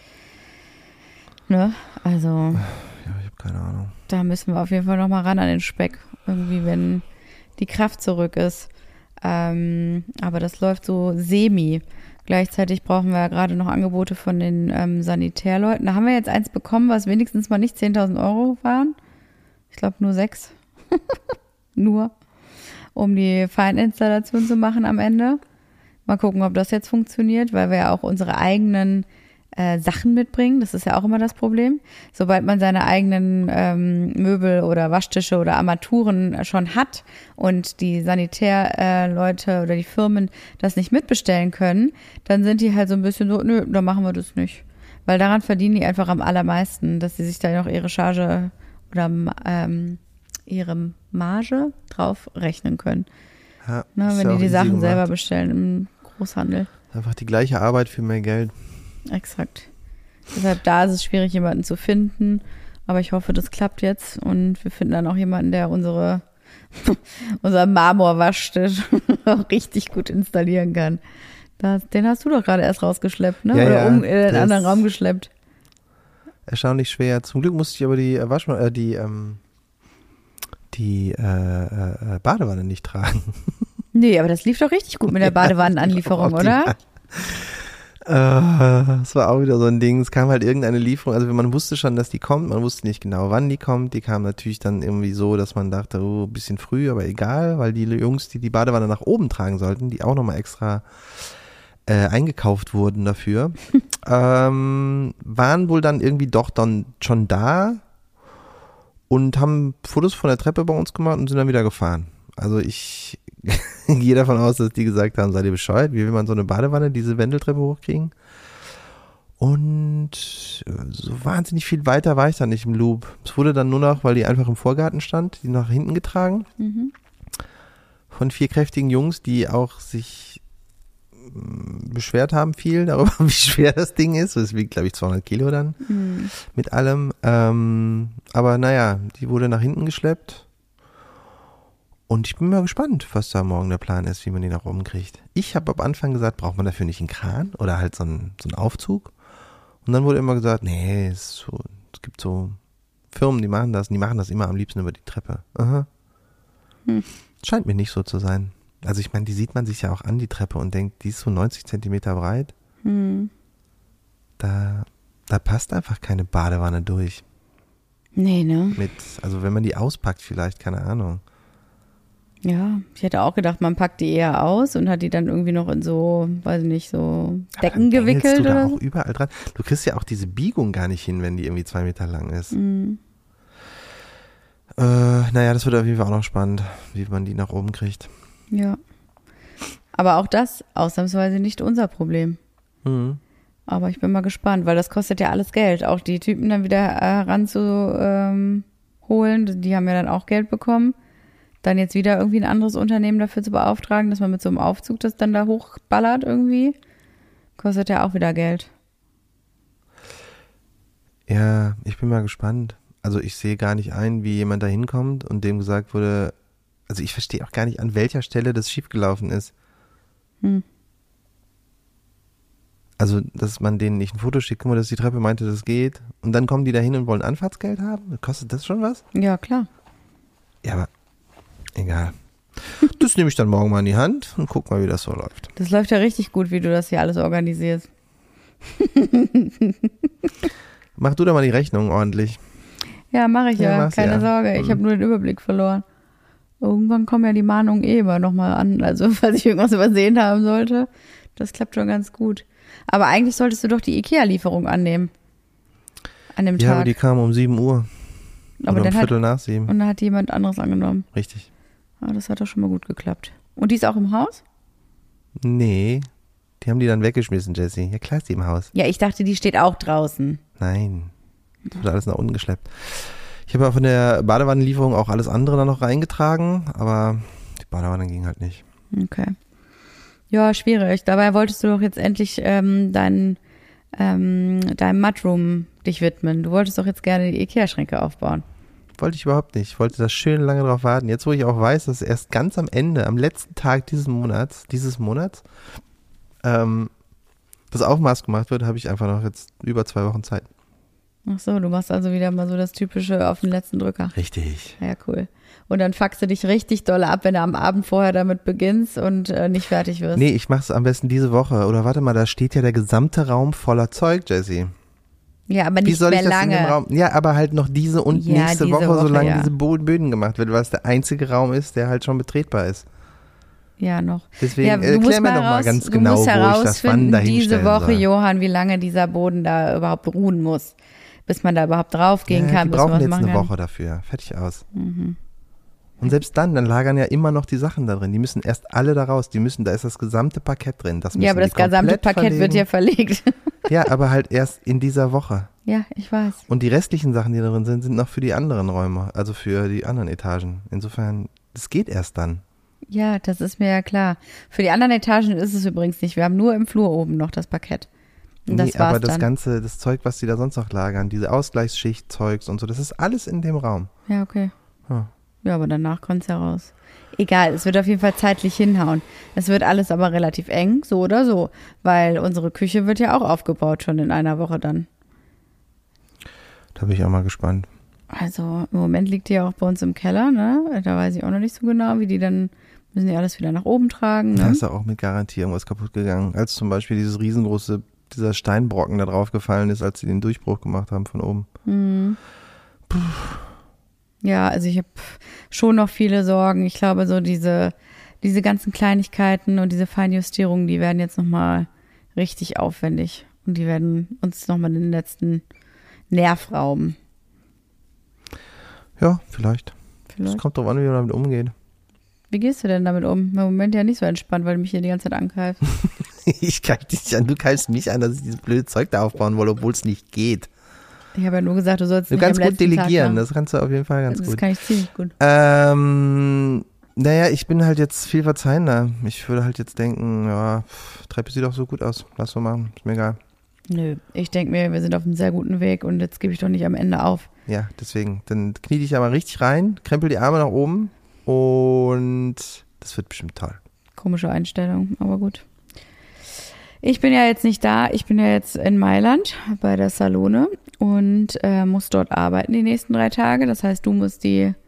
Ne? Also. Ja, ich habe keine Ahnung. Da müssen wir auf jeden Fall noch mal ran an den Speck. Irgendwie, wenn die Kraft zurück ist. Aber das läuft so semi. Gleichzeitig brauchen wir ja gerade noch Angebote von den Sanitärleuten. Da haben wir jetzt eins bekommen, was wenigstens mal nicht 10.000 Euro waren. Ich glaube nur 6. Nur. Um die Feininstallation zu machen am Ende. Mal gucken, ob das jetzt funktioniert, weil wir ja auch unsere eigenen Sachen mitbringen. Das ist ja auch immer das Problem. Sobald man seine eigenen Möbel oder Waschtische oder Armaturen schon hat und die Sanitärleute oder die Firmen das nicht mitbestellen können, dann sind die halt so ein bisschen so, nö, dann machen wir das nicht. Weil daran verdienen die einfach am allermeisten, dass sie sich da noch ihre Charge oder ihre Marge drauf rechnen können. Ja, wenn die Sachen selber bestellen im Großhandel. Einfach die gleiche Arbeit für mehr Geld. Exakt. Deshalb da ist es schwierig, jemanden zu finden. Aber ich hoffe, das klappt jetzt. Und wir finden dann auch jemanden, der unser Marmorwaschtisch auch richtig gut installieren kann. Den hast du doch gerade erst rausgeschleppt, ne? Ja, oder in den anderen Raum geschleppt. Erstaunlich schwer. Zum Glück musste ich aber die Badewanne nicht tragen. Nee, aber das lief doch richtig gut mit der Badewannenanlieferung, oder? Das war auch wieder so ein Ding. Es kam halt irgendeine Lieferung. Also man wusste schon, dass die kommt. Man wusste nicht genau, wann die kommt. Die kam natürlich dann irgendwie so, dass man dachte, oh, ein bisschen früh, aber egal, weil die Jungs, die Badewanne nach oben tragen sollten, die auch nochmal extra eingekauft wurden dafür, waren wohl dann irgendwie doch dann schon da und haben Fotos von der Treppe bei uns gemacht und sind dann wieder gefahren. Also ich gehe davon aus, dass die gesagt haben, seid ihr bescheuert? Wie will man so eine Badewanne, diese Wendeltreppe hochkriegen? Und so wahnsinnig viel weiter war ich dann nicht im Loop. Es wurde dann nur noch, weil die einfach im Vorgarten stand, die nach hinten getragen. Von 4 kräftigen Jungs, die auch sich beschwert haben viel darüber, wie schwer das Ding ist. Das wiegt, glaube ich, 200 Kilo dann mit allem. Aber naja, die wurde nach hinten geschleppt. Und ich bin mal gespannt, was da morgen der Plan ist, wie man die nach oben kriegt. Ich habe am Anfang gesagt, braucht man dafür nicht einen Kran oder halt so einen Aufzug? Und dann wurde immer gesagt, nee, es gibt so Firmen, die machen das immer am liebsten über die Treppe. Aha. Scheint mir nicht so zu sein. Also ich meine, die sieht man sich ja auch an, die Treppe, und denkt, die ist so 90 Zentimeter breit. Da passt einfach keine Badewanne durch. Nee, ne? Also wenn man die auspackt vielleicht, keine Ahnung. Ja, ich hätte auch gedacht, man packt die eher aus und hat die dann irgendwie noch in so, weiß ich nicht, so Decken gewickelt du da oder auch so. Überall dran. Du kriegst ja auch diese Biegung gar nicht hin, wenn die irgendwie 2 Meter lang ist. Naja, das wird auf jeden Fall auch noch spannend, wie man die nach oben kriegt. Ja. Aber auch das ausnahmsweise nicht unser Problem. Aber ich bin mal gespannt, weil das kostet ja alles Geld. Auch die Typen dann wieder ranzuholen, die haben ja dann auch Geld bekommen. Dann jetzt wieder irgendwie ein anderes Unternehmen dafür zu beauftragen, dass man mit so einem Aufzug das dann da hochballert irgendwie, kostet ja auch wieder Geld. Ja, ich bin mal gespannt. Also ich sehe gar nicht ein, wie jemand da hinkommt und dem gesagt wurde, also ich verstehe auch gar nicht, an welcher Stelle das schiefgelaufen ist. Also, dass man denen nicht ein Foto schickt, guck mal, dass die Treppe meinte, das geht. Und dann kommen die da hin und wollen Anfahrtsgeld haben? Kostet das schon was? Ja, klar. Ja, aber egal. Das nehme ich dann morgen mal in die Hand und guck mal, wie das so läuft. Das läuft ja richtig gut, wie du das hier alles organisierst. Mach du da mal die Rechnung ordentlich. Ja, mache ich ja. Keine Sorge. Ich habe nur den Überblick verloren. Irgendwann kommen ja die Mahnungen immer nochmal an. Also, falls ich irgendwas übersehen haben sollte. Das klappt schon ganz gut. Aber eigentlich solltest du doch die IKEA-Lieferung annehmen. An dem Tag. Ja, aber die kam um 7 Uhr. Aber oder um dann 7:15. Und dann hat jemand anderes angenommen. Richtig. Aber das hat doch schon mal gut geklappt. Und die ist auch im Haus? Nee, die haben die dann weggeschmissen, Jessie. Ja, klar ist die im Haus. Ja, ich dachte, die steht auch draußen. Nein, das wird alles nach unten geschleppt. Ich habe ja von der Badewannenlieferung auch alles andere dann noch reingetragen, aber die Badewanne ging halt nicht. Okay. Ja, schwierig. Dabei wolltest du doch jetzt endlich deinem Mudroom dich widmen. Du wolltest doch jetzt gerne die Ikea-Schränke aufbauen. Wollte ich überhaupt nicht. Ich wollte da schön lange drauf warten. Jetzt, wo ich auch weiß, dass erst ganz am Ende, am letzten Tag dieses Monats, das Aufmaß gemacht wird, habe ich einfach noch jetzt über 2 Wochen Zeit. Ach so, du machst also wieder mal so das Typische auf den letzten Drücker. Richtig. Ja, cool. Und dann fuckst du dich richtig doll ab, wenn du am Abend vorher damit beginnst und nicht fertig wirst. Nee, ich mach's am besten diese Woche. Oder warte mal, da steht ja der gesamte Raum voller Zeug, Jessie. Ja, aber Wie nicht soll mehr ich das lange. in dem Raum? Ja, aber halt noch diese und Ja, nächste diese Woche, solange ja. diese Böden gemacht wird, weil es der einzige Raum ist, der halt schon betretbar ist. Ja, noch. Deswegen ja, erklär mir doch mal ganz genau, wo ich das wann dahin diese Woche, soll. Johann, wie lange dieser Boden da überhaupt ruhen muss, bis man da überhaupt draufgehen kann. Die brauchen jetzt eine Woche dafür. Fertig aus. Mhm. Und selbst dann lagern ja immer noch die Sachen da drin. Die müssen erst alle da raus. Da ist das gesamte Parkett drin. Ja, aber das gesamte Parkett wird ja verlegt. Ja, aber halt erst in dieser Woche. Ja, ich weiß. Und die restlichen Sachen, die da drin sind, sind noch für die anderen Räume, also für die anderen Etagen. Insofern, das geht erst dann. Ja, das ist mir ja klar. Für die anderen Etagen ist es übrigens nicht. Wir haben nur im Flur oben noch das Parkett. Und das war's aber das dann. Ganze, das Zeug, was die da sonst noch lagern, diese Ausgleichsschicht-Zeugs und so, das ist alles in dem Raum. Ja, okay. Ja. Ja, aber danach kommt's ja raus. Egal, es wird auf jeden Fall zeitlich hinhauen. Es wird alles aber relativ eng, so oder so. Weil unsere Küche wird ja auch aufgebaut schon in einer Woche dann. Da bin ich auch mal gespannt. Also im Moment liegt die ja auch bei uns im Keller, ne? Da weiß ich auch noch nicht so genau, wie die dann, müssen die alles wieder nach oben tragen, ne? Da ist ja auch mit Garantie irgendwas kaputt gegangen. Als zum Beispiel dieser Steinbrocken da drauf gefallen ist, als sie den Durchbruch gemacht haben von oben. Mhm. Ja, also ich habe schon noch viele Sorgen. Ich glaube, so diese ganzen Kleinigkeiten und diese Feinjustierungen, die werden jetzt nochmal richtig aufwendig. Und die werden uns nochmal den letzten Nerv rauben. Ja, vielleicht. Es kommt drauf an, wie man damit umgeht. Wie gehst du denn damit um? Im Moment ja nicht so entspannt, weil du mich hier die ganze Zeit angreifst. Ich greif dich nicht an, du greifst mich an, dass ich dieses blöde Zeug da aufbauen will, obwohl es nicht geht. Ich habe ja nur gesagt, du sollst nicht kannst am gut letzten delegieren, Tag das kannst du auf jeden Fall ganz gut. Das kann ich ziemlich gut. Naja, ich bin halt jetzt viel verzeihender. Ich würde halt jetzt denken, ja, Treppe sieht doch so gut aus, lass so machen, ist mir egal. Nö, ich denke mir, wir sind auf einem sehr guten Weg und jetzt gebe ich doch nicht am Ende auf. Ja, deswegen, dann knie dich aber richtig rein, krempel die Arme nach oben und das wird bestimmt toll. Komische Einstellung, aber gut. Ich bin ja jetzt nicht da, ich bin ja jetzt in Mailand bei der Salone und muss dort arbeiten die nächsten 3 Tage. Das heißt, du musst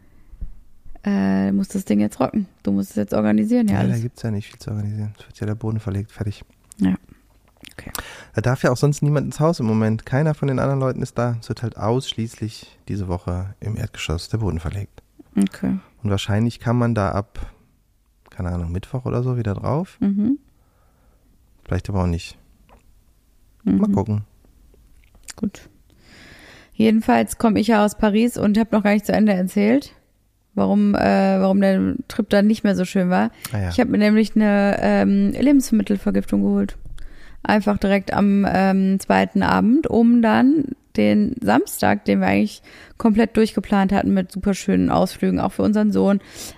musst das Ding jetzt rocken. Du musst es jetzt organisieren, ja alles. Da gibt es ja nicht viel zu organisieren. Es wird ja der Boden verlegt, fertig. Ja, okay. Da darf ja auch sonst niemand ins Haus im Moment. Keiner von den anderen Leuten ist da. Es wird halt ausschließlich diese Woche im Erdgeschoss der Boden verlegt. Okay. Und wahrscheinlich kann man da ab, keine Ahnung, Mittwoch oder so wieder drauf. Mhm. Vielleicht aber auch nicht. Mhm. Mal gucken. Gut. Jedenfalls komme ich ja aus Paris und habe noch gar nicht zu Ende erzählt, warum der Trip dann nicht mehr so schön war. Ah ja. Ich habe mir nämlich eine Lebensmittelvergiftung geholt. Einfach direkt am zweiten Abend, um dann den Samstag, den wir eigentlich komplett durchgeplant hatten mit super schönen Ausflügen, auch für unseren Sohn,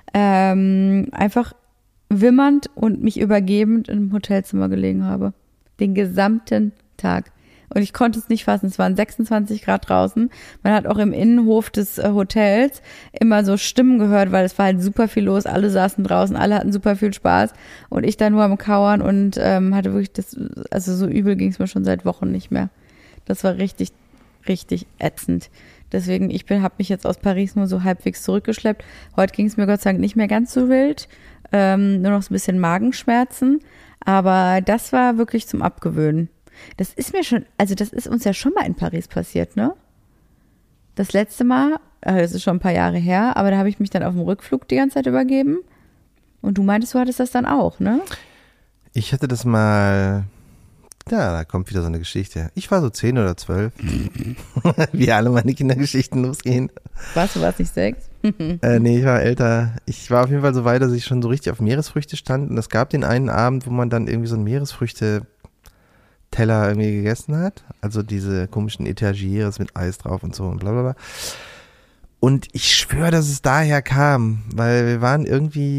einfach wimmernd und mich übergebend im Hotelzimmer gelegen habe. Den gesamten Tag. Und ich konnte es nicht fassen. Es waren 26 Grad draußen. Man hat auch im Innenhof des Hotels immer so Stimmen gehört, weil es war halt super viel los. Alle saßen draußen, alle hatten super viel Spaß. Und ich da nur am Kauern und hatte wirklich also so übel ging es mir schon seit Wochen nicht mehr. Das war richtig, richtig ätzend. Deswegen, habe mich jetzt aus Paris nur so halbwegs zurückgeschleppt. Heute ging es mir Gott sei Dank nicht mehr ganz so wild. Nur noch so ein bisschen Magenschmerzen. Aber das war wirklich zum Abgewöhnen. Das ist uns ja schon mal in Paris passiert, ne? Das letzte Mal, das ist schon ein paar Jahre her, aber da habe ich mich dann auf dem Rückflug die ganze Zeit übergeben. Und du meintest, du hattest das dann auch, ne? Ich hatte das mal, ja, da kommt wieder so eine Geschichte. Ich war so 10 oder 12, wie alle meine Kindergeschichten losgehen. Warst du nicht 6? Nee, ich war älter. Ich war auf jeden Fall so weit, dass ich schon so richtig auf Meeresfrüchte stand. Und es gab den einen Abend, wo man dann irgendwie so ein Meeresfrüchte Teller irgendwie gegessen hat, also diese komischen Etagieres mit Eis drauf und so und bla bla bla. Und ich schwöre, dass es daher kam, weil wir waren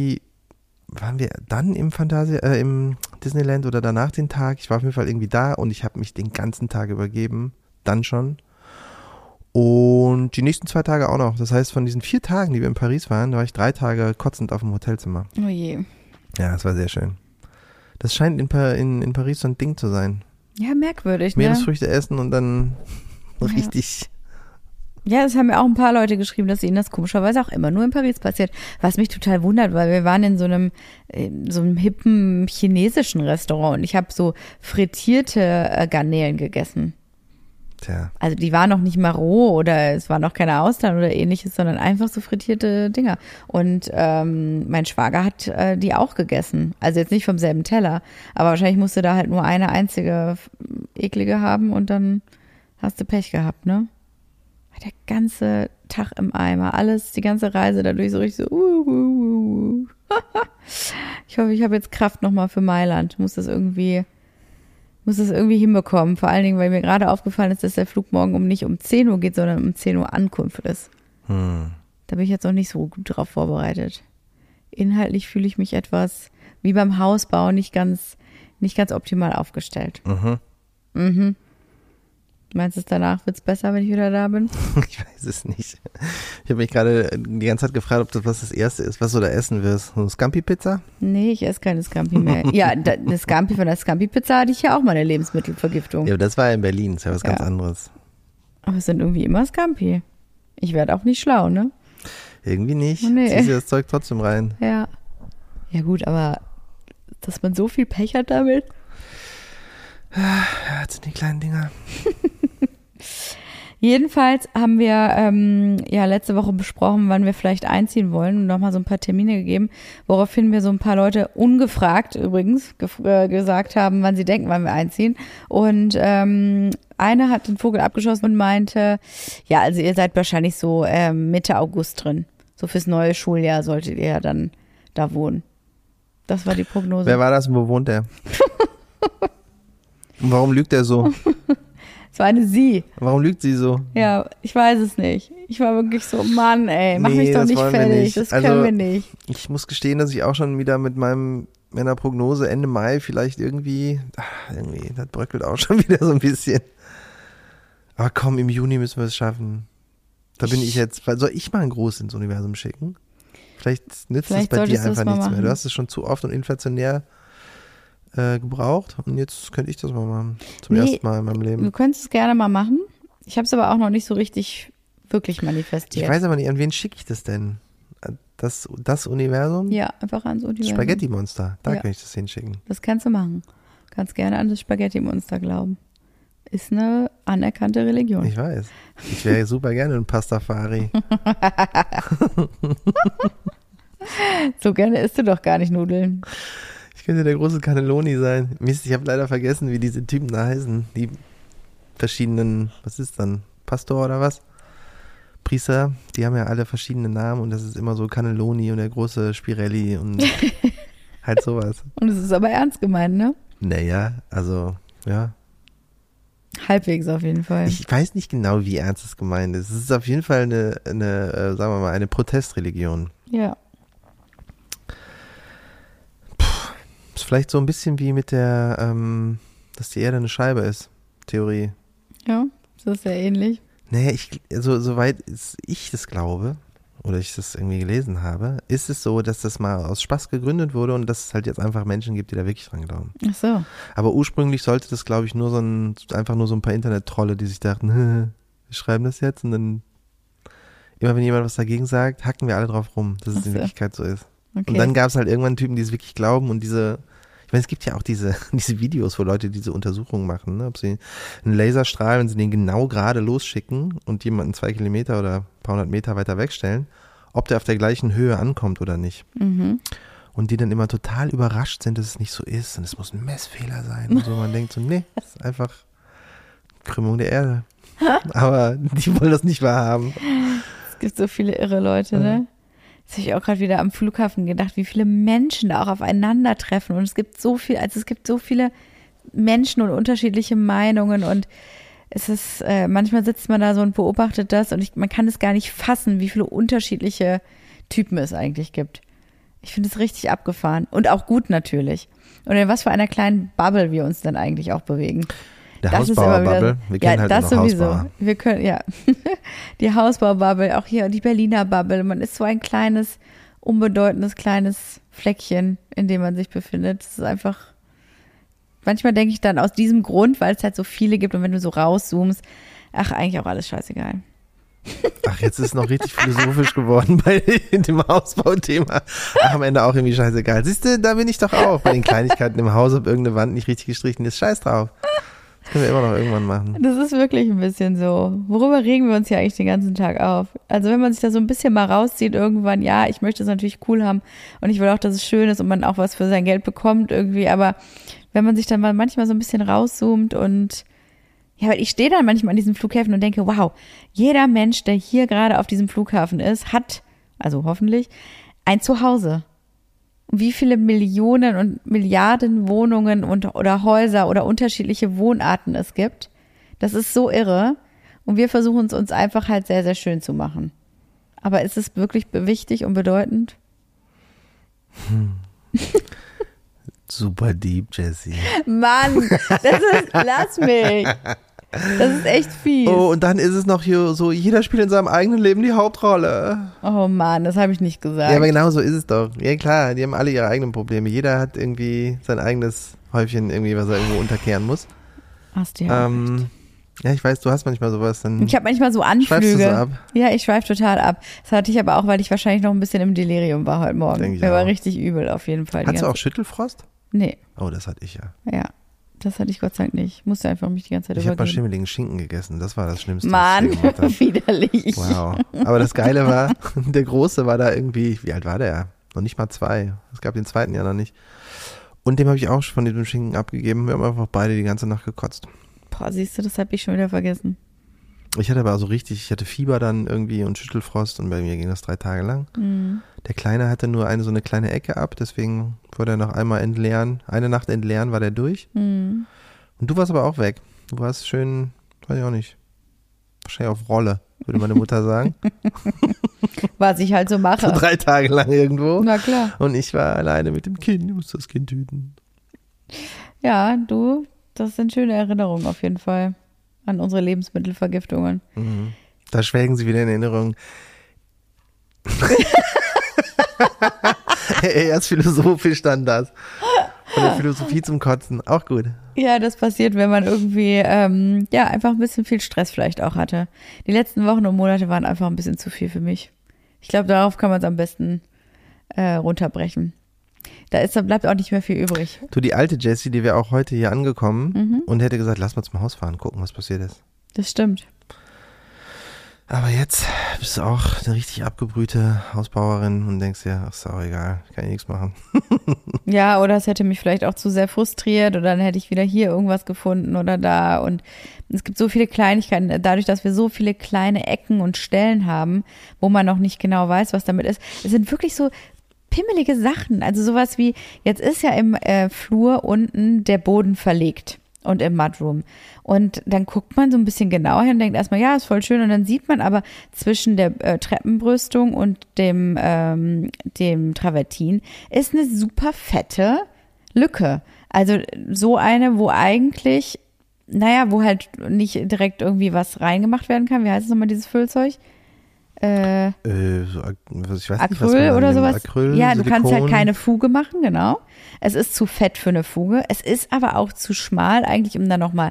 dann im Disneyland oder danach den Tag, ich war auf jeden Fall irgendwie da und ich habe mich den ganzen Tag übergeben, dann schon. Und die nächsten 2 Tage auch noch. Das heißt, von diesen 4 Tagen, die wir in Paris waren, da war ich 3 Tage kotzend auf dem Hotelzimmer. Oh je. Ja, das war sehr schön. Das scheint in Paris so ein Ding zu sein. Ja, merkwürdig, ne? Meeresfrüchte essen und dann Richtig. Ja, das haben mir auch ein paar Leute geschrieben, dass ihnen das komischerweise auch immer nur in Paris passiert. Was mich total wundert, weil wir waren in so einem hippen chinesischen Restaurant und ich habe so frittierte Garnelen gegessen. Tja. Also die waren noch nicht mal roh oder es war noch keine Austern oder ähnliches, sondern einfach so frittierte Dinger. Und mein Schwager hat die auch gegessen. Also jetzt nicht vom selben Teller, aber wahrscheinlich musste da halt nur eine einzige eklige haben und dann hast du Pech gehabt, ne? Der ganze Tag im Eimer, alles, die ganze Reise dadurch so richtig so. Ich hoffe, ich habe jetzt Kraft nochmal für Mailand. Muss das irgendwie hinbekommen. Vor allen Dingen, weil mir gerade aufgefallen ist, dass der Flug morgen nicht um 10 Uhr geht, sondern um 10 Uhr Ankunft ist. Da bin ich jetzt noch nicht so gut drauf vorbereitet. Inhaltlich fühle ich mich etwas wie beim Hausbau nicht ganz optimal aufgestellt. Meinst du, danach wird es besser, wenn ich wieder da bin? Ich weiß es nicht. Ich habe mich gerade die ganze Zeit gefragt, ob das Erste ist, was du da essen wirst. So eine Scampi-Pizza? Nee, ich esse keine Scampi mehr. Ja, von der Scampi-Pizza hatte ich ja auch mal eine Lebensmittelvergiftung. Ja, aber das war ja in Berlin, das ist ja was ganz anderes. Aber es sind irgendwie immer Scampi. Ich werde auch nicht schlau, ne? Irgendwie nicht. Nee. Ziehst du das Zeug trotzdem rein. Ja. Ja gut, aber dass man so viel Pech hat damit. Ja, das sind die kleinen Dinger. Jedenfalls haben wir letzte Woche besprochen, wann wir vielleicht einziehen wollen und nochmal so ein paar Termine gegeben, woraufhin mir so ein paar Leute ungefragt übrigens gesagt haben, wann sie denken, wann wir einziehen. Und eine hat den Vogel abgeschossen und meinte, ja, also ihr seid wahrscheinlich so Mitte August drin. So fürs neue Schuljahr solltet ihr ja dann da wohnen. Das war die Prognose. Wer war das und wo wohnt der? Und warum lügt er so? Es war eine Sie. Warum lügt sie so? Ja, ich weiß es nicht. Ich war wirklich so, Mann, ey, mach mich doch das nicht wollen wir fertig. nicht. Das Also, können wir nicht. Ich muss gestehen, dass ich auch schon wieder mit meiner Prognose Ende Mai vielleicht irgendwie, das bröckelt auch schon wieder so ein bisschen. Aber komm, im Juni müssen wir es schaffen. Da bin ich jetzt, soll ich mal ein Groß ins Universum schicken? Vielleicht nützt es bei dir einfach nichts mehr. Du hast es schon zu oft und inflationär gebraucht und jetzt könnte ich das mal machen. Zum ersten Mal in meinem Leben. Du könntest es gerne mal machen. Ich habe es aber auch noch nicht so wirklich manifestiert. Ich weiß aber nicht, an wen schicke ich das denn? Das Universum? Ja, einfach ans Universum. Spaghetti-Monster, da kann ich das hinschicken. Das kannst du machen. Kannst gerne an das Spaghetti-Monster glauben. Ist eine anerkannte Religion. Ich weiß. Ich wäre super gerne ein Pastafari. So gerne isst du doch gar nicht Nudeln. Ich könnte der große Cannelloni sein. Mist, ich habe leider vergessen, wie diese Typen da heißen. Die verschiedenen, was ist dann? Pastor oder was? Priester, die haben ja alle verschiedene Namen und das ist immer so Cannelloni und der große Spirelli und halt sowas. Und es ist aber ernst gemeint, ne? Naja, also, ja. Halbwegs auf jeden Fall. Ich weiß nicht genau, wie ernst es gemeint ist. Es ist auf jeden Fall sagen wir mal, eine Protestreligion. Ja. Ist vielleicht so ein bisschen wie mit der, dass die Erde eine Scheibe ist, Theorie. Ja, das ist ja ähnlich. Naja, soweit ich das glaube, oder ich das irgendwie gelesen habe, ist es so, dass das mal aus Spaß gegründet wurde und dass es halt jetzt einfach Menschen gibt, die da wirklich dran glauben. Ach so. Aber ursprünglich sollte das, glaube ich, einfach nur so ein paar Internet-Trolle, die sich dachten, wir schreiben das jetzt und dann immer wenn jemand was dagegen sagt, hacken wir alle drauf rum, dass es in Wirklichkeit so ist. Okay. Und dann gab es halt irgendwann Typen, die es wirklich glauben und ich meine, es gibt ja auch diese Videos, wo Leute diese Untersuchungen machen, ne? Ob sie einen Laserstrahl, wenn sie den genau gerade losschicken und jemanden 2 Kilometer oder ein paar hundert Meter weiter wegstellen, ob der auf der gleichen Höhe ankommt oder nicht. Mhm. Und die dann immer total überrascht sind, dass es nicht so ist und es muss ein Messfehler sein und so. Man denkt so, nee, das ist einfach Krümmung der Erde. Aber die wollen das nicht wahrhaben. Es gibt so viele irre Leute, ne? Das habe ich auch gerade wieder am Flughafen gedacht, wie viele Menschen da auch aufeinandertreffen. Und es gibt so viele Menschen und unterschiedliche Meinungen. Und es ist, manchmal sitzt man da so und beobachtet das und man kann es gar nicht fassen, wie viele unterschiedliche Typen es eigentlich gibt. Ich finde es richtig abgefahren. Und auch gut natürlich. Und in was für einer kleinen Bubble wir uns dann eigentlich auch bewegen. Der Hausbauer-Bubble, wir kennen halt das noch sowieso. Hausbauer. Wir können, ja, die Hausbau-Bubble, auch hier die Berliner Bubble. Man ist so ein kleines, unbedeutendes, kleines Fleckchen, in dem man sich befindet. Das ist einfach, manchmal denke ich dann aus diesem Grund, weil es halt so viele gibt und wenn du so rauszoomst, Ach, eigentlich auch alles scheißegal. Ach, jetzt ist es noch richtig philosophisch geworden bei dem Hausbauthema. Ach, am Ende auch irgendwie scheißegal. Siehst du, da bin ich doch auch bei den Kleinigkeiten im Haus, ob irgendeine Wand nicht richtig gestrichen ist. Scheiß drauf. Das können wir immer noch irgendwann machen. Das ist wirklich ein bisschen so. Worüber regen wir uns hier eigentlich den ganzen Tag auf? Also wenn man sich da so ein bisschen mal rauszieht irgendwann, ja, ich möchte es natürlich cool haben und ich will auch, dass es schön ist und man auch was für sein Geld bekommt irgendwie, aber wenn man sich dann mal manchmal so ein bisschen rauszoomt und ja, weil ich stehe dann manchmal an diesen Flughäfen und denke, wow, jeder Mensch, der hier gerade auf diesem Flughafen ist, hat, also hoffentlich, ein Zuhause. Wie viele Millionen und Milliarden Wohnungen oder Häuser oder unterschiedliche Wohnarten es gibt. Das ist so irre. Und wir versuchen es uns einfach halt sehr, sehr schön zu machen. Aber ist es wirklich wichtig und bedeutend? Super deep, Jessie. Mann, lass mich. Das ist echt fies. Oh, und dann ist es noch hier so, jeder spielt in seinem eigenen Leben die Hauptrolle. Oh Mann, das habe ich nicht gesagt. Ja, aber genau so ist es doch. Ja klar, die haben alle ihre eigenen Probleme. Jeder hat irgendwie sein eigenes Häufchen, irgendwie, was er irgendwo unterkehren muss. Hast du ja recht. Ja, ich weiß, du hast manchmal sowas. Dann ich habe manchmal so Anflüge. Du so ab? Ja, ich schweife total ab. Das hatte ich aber auch, weil ich wahrscheinlich noch ein bisschen im Delirium war heute Morgen. Mir war richtig übel auf jeden Fall. Hattest du auch Schüttelfrost? Nee. Oh, das hatte ich ja. Ja, das hatte ich Gott sei Dank nicht. Ich musste einfach mich die ganze Zeit Ich habe mal schimmeligen Schinken gegessen. Das war das Schlimmste. Mann, widerlich. Wow. Aber das Geile war, der Große war da irgendwie, wie alt war der? Noch nicht mal 2. Es gab den zweiten ja noch nicht. Und dem habe ich auch von diesem Schinken abgegeben. Wir haben einfach beide die ganze Nacht gekotzt. Boah, siehst du, das habe ich schon wieder vergessen. Ich hatte aber so richtig, ich hatte Fieber dann irgendwie und Schüttelfrost und bei mir ging das 3 Tage lang. Mhm. Der Kleine hatte nur so eine kleine Ecke ab, deswegen wurde er noch einmal entleeren. Eine Nacht entleeren war der durch. Mhm. Und du warst aber auch weg. Du warst schön, weiß ich auch nicht, wahrscheinlich auf Rolle, würde meine Mutter sagen. Was ich halt so mache. So 3 Tage lang irgendwo. Na klar. Und ich war alleine mit dem Kind, ich musste das Kind hüten. Ja, das sind schöne Erinnerungen auf jeden Fall an unsere Lebensmittelvergiftungen. Mhm. Da schwelgen sie wieder in Erinnerung. Erst philosophisch, dann das. Von der Philosophie zum Kotzen, auch gut. Ja, das passiert, wenn man irgendwie einfach ein bisschen viel Stress vielleicht auch hatte. Die letzten Wochen und Monate waren einfach ein bisschen zu viel für mich. Ich glaube, darauf kann man es am besten runterbrechen. Bleibt auch nicht mehr viel übrig. Du, die alte Jessie, die wäre auch heute hier angekommen und hätte gesagt, lass mal zum Haus fahren, gucken, was passiert ist. Das stimmt. Aber jetzt bist du auch eine richtig abgebrühte Hausbauerin und denkst dir, ach, ist auch egal, kann ich nichts machen. Ja, oder es hätte mich vielleicht auch zu sehr frustriert oder dann hätte ich wieder hier irgendwas gefunden oder da. Und es gibt so viele Kleinigkeiten, dadurch, dass wir so viele kleine Ecken und Stellen haben, wo man noch nicht genau weiß, was damit ist. Es sind wirklich so pimmelige Sachen. Also sowas wie, jetzt ist ja im Flur unten der Boden verlegt. Und im Mudroom. Und dann guckt man so ein bisschen genauer hin und denkt erstmal, ja, ist voll schön. Und dann sieht man aber zwischen der Treppenbrüstung und dem Travertin ist eine super fette Lücke. Also so eine, wo eigentlich, wo halt nicht direkt irgendwie was reingemacht werden kann. Wie heißt es nochmal, dieses Füllzeug? Ich weiß Acryl nicht, oder sowas. Acryl, ja, du Silikon. kannst halt keine Fuge machen, genau. Es ist zu fett für eine Fuge. Es ist aber auch zu schmal, eigentlich, um da nochmal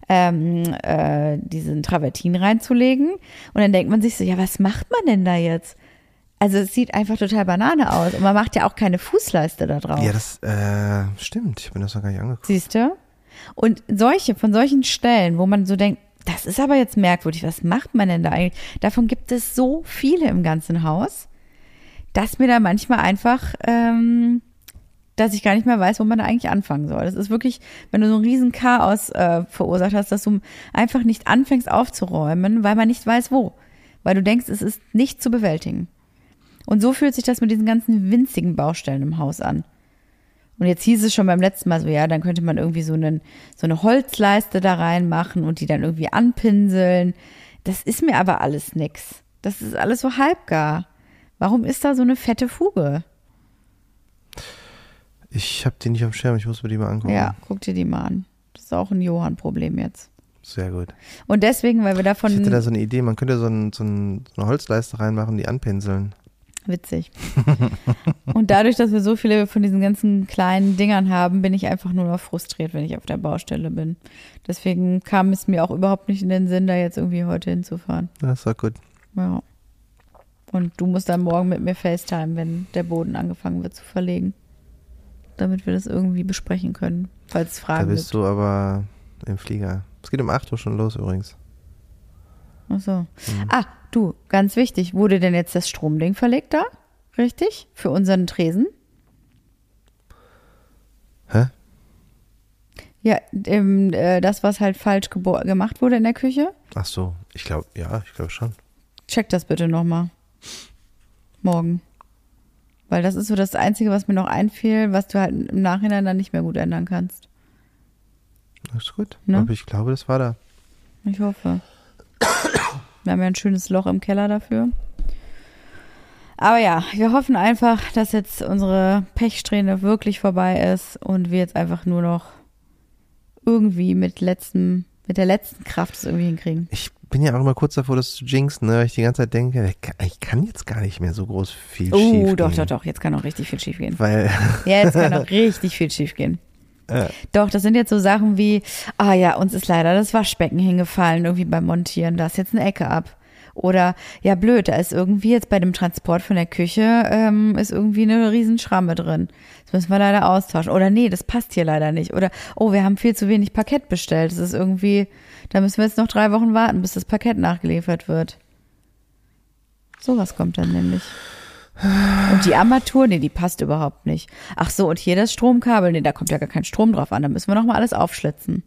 diesen Travertin reinzulegen. Und dann denkt man sich so, ja, was macht man denn da jetzt? Also es sieht einfach total Banane aus. Und man macht ja auch keine Fußleiste da drauf. Ja, das stimmt. Ich bin das noch gar nicht angeguckt. Siehst du? Und von solchen Stellen, wo man so denkt, das ist aber jetzt merkwürdig, was macht man denn da eigentlich? Davon gibt es so viele im ganzen Haus, dass mir da manchmal einfach, dass ich gar nicht mehr weiß, wo man da eigentlich anfangen soll. Das ist wirklich, wenn du so ein riesen Chaos verursacht hast, dass du einfach nicht anfängst aufzuräumen, weil man nicht weiß, wo. Weil du denkst, es ist nicht zu bewältigen. Und so fühlt sich das mit diesen ganzen winzigen Baustellen im Haus an. Und jetzt hieß es schon beim letzten Mal so, ja, dann könnte man irgendwie so eine Holzleiste da reinmachen und die dann irgendwie anpinseln. Das ist mir aber alles nix. Das ist alles so halbgar. Warum ist da so eine fette Fuge? Ich habe die nicht auf dem Schirm, ich muss mir die mal angucken. Ja, guck dir die mal an. Das ist auch ein Johann-Problem jetzt. Sehr gut. Und deswegen, weil wir davon... Ich hatte da so eine Idee, man könnte so eine Holzleiste reinmachen, die anpinseln. Witzig. Und dadurch, dass wir so viele von diesen ganzen kleinen Dingern haben, bin ich einfach nur noch frustriert, wenn ich auf der Baustelle bin. Deswegen kam es mir auch überhaupt nicht in den Sinn, da jetzt irgendwie heute hinzufahren. Das war gut. Ja. Und du musst dann morgen mit mir FaceTime, wenn der Boden angefangen wird zu verlegen. Damit wir das irgendwie besprechen können, falls es Fragen gibt. Da bist du aber im Flieger. Es geht um 8 Uhr schon los übrigens. Ach so. Du, ganz wichtig, wurde denn jetzt das Stromding verlegt da? Richtig? Für unseren Tresen? Hä? Ja, das, was halt falsch gemacht wurde in der Küche. Ach so, ich glaube schon. Check das bitte nochmal. Morgen. Weil das ist so das Einzige, was mir noch einfiel, was du halt im Nachhinein dann nicht mehr gut ändern kannst. Das ist gut. Ne? Aber ich glaube, das war da. Ich hoffe. Wir haben ja ein schönes Loch im Keller dafür. Aber ja, wir hoffen einfach, dass jetzt unsere Pechsträhne wirklich vorbei ist und wir jetzt einfach nur noch irgendwie mit der letzten Kraft es irgendwie hinkriegen. Ich bin ja auch immer kurz davor, das zu jinxen, ne? Weil ich die ganze Zeit denke, ich kann jetzt gar nicht mehr so groß viel schief gehen. Doch, jetzt kann auch richtig viel schief gehen. Weil ja, jetzt kann auch richtig viel schief gehen. Doch, das sind jetzt so Sachen wie, uns ist leider das Waschbecken hingefallen, irgendwie beim Montieren, da ist jetzt eine Ecke ab. Oder, ja blöd, da ist irgendwie jetzt bei dem Transport von der Küche, ist irgendwie eine Riesenschramme drin. Das müssen wir leider austauschen. Oder nee, das passt hier leider nicht. Oder, wir haben viel zu wenig Parkett bestellt. Das ist irgendwie, da müssen wir jetzt noch 3 Wochen warten, bis das Parkett nachgeliefert wird. Sowas kommt dann nämlich. Und die Armatur, nee, die passt überhaupt nicht. Ach so, und hier das Stromkabel, nee, da kommt ja gar kein Strom drauf an, da müssen wir nochmal alles aufschlitzen.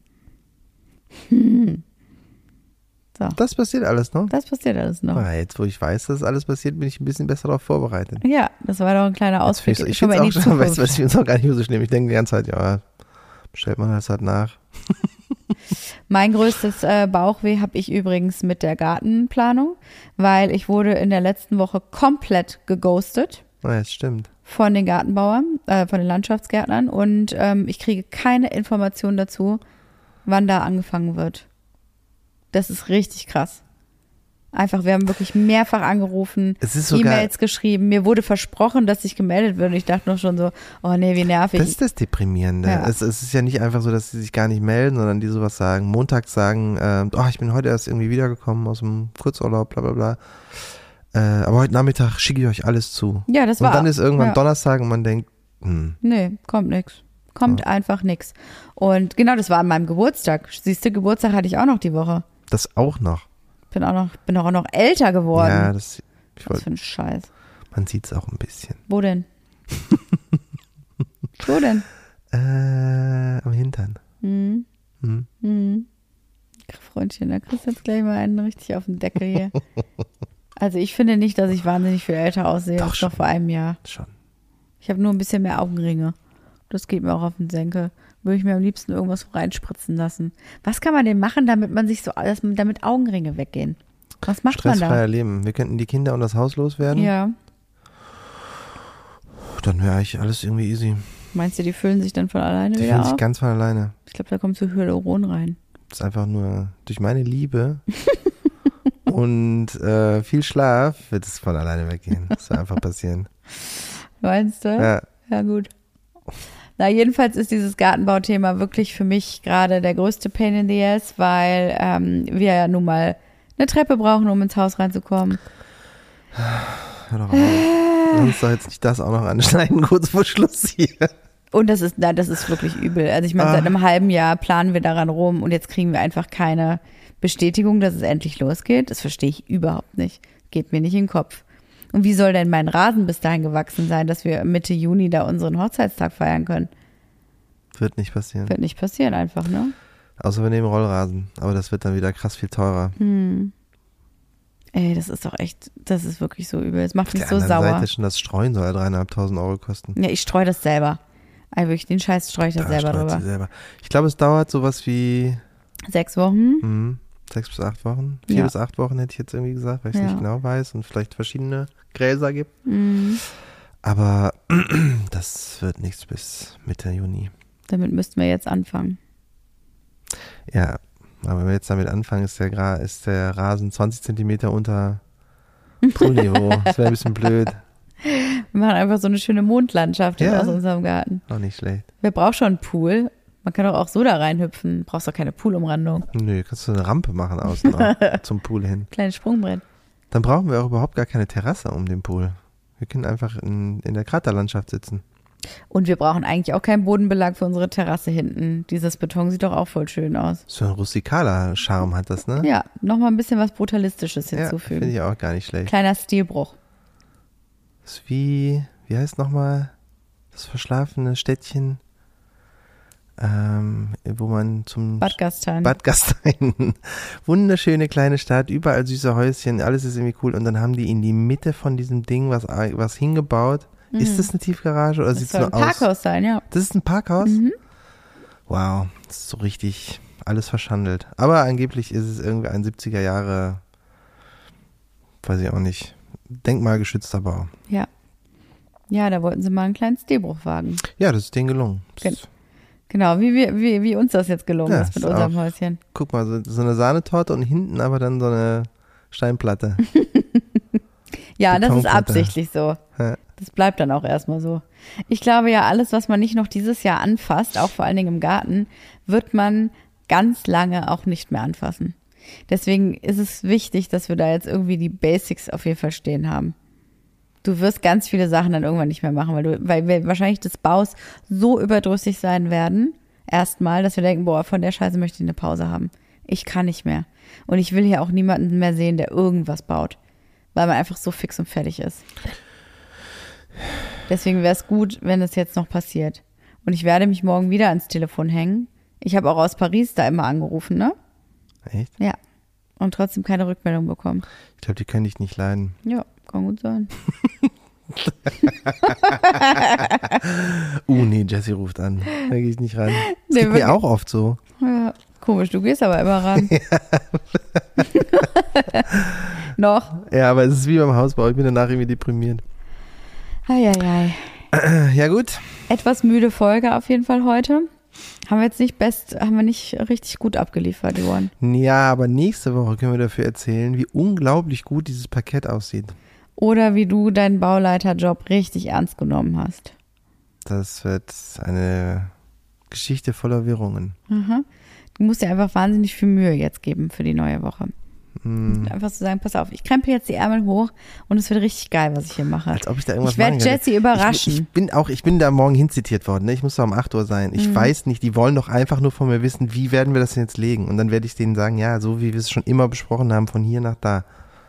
So. Das passiert alles noch? Das passiert alles noch. Jetzt, wo ich weiß, dass alles passiert, bin ich ein bisschen besser darauf vorbereitet. Ja, das war doch ein kleiner Ausflug. Ich finde es auch schon, weißt du, ich finde es auch gar nicht so schlimm. Ich denke die ganze Zeit, ja, bestellt man das halt nach. Mein größtes Bauchweh habe ich übrigens mit der Gartenplanung, weil ich wurde in der letzten Woche komplett geghostet. Ja, das stimmt. Von den Gartenbauern, von den Landschaftsgärtnern und ich kriege keine Information dazu, wann da angefangen wird. Das ist richtig krass. Einfach, wir haben wirklich mehrfach angerufen, E-Mails geschrieben. Mir wurde versprochen, dass ich gemeldet würde. Und ich dachte noch schon so, oh nee, wie nervig. Das ist das Deprimierende. Ja. Es ist ja nicht einfach so, dass sie sich gar nicht melden, sondern die sowas sagen. Montags sagen, ich bin heute erst irgendwie wiedergekommen aus dem Kurzurlaub, bla bla bla. Aber heute Nachmittag schicke ich euch alles zu. Ja, das war. Und dann ist irgendwann Donnerstag und man denkt, nee, kommt nix. Kommt einfach nix. Und genau, das war an meinem Geburtstag. Siehst du, Geburtstag hatte ich auch noch die Woche. Das auch noch. Bin auch noch älter geworden. Ja, Was für ein Scheiß. Man sieht es auch ein bisschen. Wo denn? Wo denn? Am Hintern. Freundchen, da kriegst du jetzt gleich mal einen richtig auf den Deckel hier. Also ich finde nicht, dass ich wahnsinnig viel älter aussehe als noch vor einem Jahr. Schon. Ich habe nur ein bisschen mehr Augenringe. Das geht mir auch auf den Senkel. Würde ich mir am liebsten irgendwas reinspritzen lassen. Was kann man denn machen, damit man sich damit Augenringe weggehen? Was macht man da? Stressfreier Leben. Wir könnten die Kinder und das Haus loswerden. Ja. Dann wäre eigentlich alles irgendwie easy. Meinst du, die füllen sich dann von alleine wieder auf? Die füllen sich ganz von alleine. Ich glaube, da kommt so Hyaluron rein. Das ist einfach nur durch meine Liebe und viel Schlaf wird es von alleine weggehen. Das wird einfach passieren. Meinst du? Ja. Ja, gut. Na, jedenfalls ist dieses Gartenbauthema wirklich für mich gerade der größte Pain in the Ass, weil wir ja nun mal eine Treppe brauchen, um ins Haus reinzukommen. Hör doch auf. Lass uns doch jetzt nicht das auch noch anschneiden, kurz vor Schluss hier. Und das ist wirklich übel. Also ich meine, seit einem halben Jahr planen wir daran rum und jetzt kriegen wir einfach keine Bestätigung, dass es endlich losgeht. Das verstehe ich überhaupt nicht. Geht mir nicht in den Kopf. Und wie soll denn mein Rasen bis dahin gewachsen sein, dass wir Mitte Juni da unseren Hochzeitstag feiern können? Wird nicht passieren. Wird nicht passieren einfach, ne? Außer wir nehmen Rollrasen. Aber das wird dann wieder krass viel teurer. Ey, das ist wirklich so übel. Es macht mich so sauer. Auf der anderen Seite schon das Streuen soll ja 3.500 Euro kosten. Ja, ich streue das selber. Also wirklich, den Scheiß streue ich da selber drüber. Ich glaube, es dauert sowas wie 6 Wochen. 6 bis 8 Wochen. 4 bis 8 Wochen hätte ich jetzt irgendwie gesagt, weil ich es nicht genau weiß und vielleicht verschiedene Gräser gibt. Aber das wird nichts bis Mitte Juni. Damit müssten wir jetzt anfangen. Ja, aber wenn wir jetzt damit anfangen, ist der Rasen 20 Zentimeter unter Poolniveau. Das wäre ein bisschen blöd. Wir machen einfach so eine schöne Mondlandschaft aus unserem Garten. Auch nicht schlecht. Wer braucht schon einen Pool? Man kann doch auch so da reinhüpfen. Brauchst doch keine Poolumrandung. Nö, kannst du eine Rampe machen außen zum Pool hin. Kleines Sprungbrett. Dann brauchen wir auch überhaupt gar keine Terrasse um den Pool. Wir können einfach in der Kraterlandschaft sitzen. Und wir brauchen eigentlich auch keinen Bodenbelag für unsere Terrasse hinten. Dieses Beton sieht doch auch voll schön aus. So ein rustikaler Charme hat das, ne? Ja, nochmal ein bisschen was Brutalistisches hinzufügen. Finde ich auch gar nicht schlecht. Kleiner Stilbruch. Das ist wie heißt nochmal das verschlafene Städtchen, wo man zum Bad Gastein. Bad Gastein. Wunderschöne kleine Stadt, überall süße Häuschen, alles ist irgendwie cool. Und dann haben die in die Mitte von diesem Ding was hingebaut. Ist das eine Tiefgarage oder sieht es nur aus? Das soll ein Parkhaus sein, ja. Das ist ein Parkhaus? Mhm. Wow, das ist so richtig alles verschandelt. Aber angeblich ist es irgendwie ein 70er Jahre, weiß ich auch nicht, denkmalgeschützter Bau. Ja. Ja, da wollten sie mal einen kleinen Stilbruch wagen. Ja, das ist denen gelungen. Genau, wie uns das jetzt gelungen ist mit unserem Häuschen. Guck mal, so eine Sahnetorte und hinten aber dann so eine Steinplatte. Ja, das ist absichtlich so. Ja. Das bleibt dann auch erstmal so. Ich glaube ja, alles, was man nicht noch dieses Jahr anfasst, auch vor allen Dingen im Garten, wird man ganz lange auch nicht mehr anfassen. Deswegen ist es wichtig, dass wir da jetzt irgendwie die Basics auf jeden Fall stehen haben. Du wirst ganz viele Sachen dann irgendwann nicht mehr machen, weil wir wahrscheinlich des Baus so überdrüssig sein werden, erstmal, dass wir denken, boah, von der Scheiße möchte ich eine Pause haben. Ich kann nicht mehr. Und ich will hier auch niemanden mehr sehen, der irgendwas baut, weil man einfach so fix und fertig ist. Deswegen wäre es gut, wenn es jetzt noch passiert. Und ich werde mich morgen wieder ans Telefon hängen. Ich habe auch aus Paris da immer angerufen, ne? Echt? Ja. Und trotzdem keine Rückmeldung bekommen. Ich glaube, die können dich nicht leiden. Ja, kann gut sein. Nee, Jessie ruft an. Da gehe ich nicht ran. Das geht mir auch oft so. Ja, komisch, du gehst aber immer ran. Noch? Ja, aber es ist wie beim Hausbau. Ich bin danach irgendwie deprimiert. Eieiei. Ja, gut. Etwas müde Folge auf jeden Fall heute. Haben wir nicht richtig gut abgeliefert, Johann. Ja, aber nächste Woche können wir dafür erzählen, wie unglaublich gut dieses Parkett aussieht. Oder wie du deinen Bauleiterjob richtig ernst genommen hast. Das wird eine Geschichte voller Wirrungen. Aha. Du musst dir einfach wahnsinnig viel Mühe jetzt geben für die neue Woche. Einfach so sagen, pass auf, ich krempel jetzt die Ärmel hoch und es wird richtig geil, was ich hier mache. Als ob ich da irgendwas Ich werde Jessie überraschen. Ich bin da morgen hinzitiert worden, ne? Ich muss da um 8 Uhr sein. Ich weiß nicht, die wollen doch einfach nur von mir wissen, wie werden wir das denn jetzt legen? Und dann werde ich denen sagen, ja, so wie wir es schon immer besprochen haben, von hier nach da.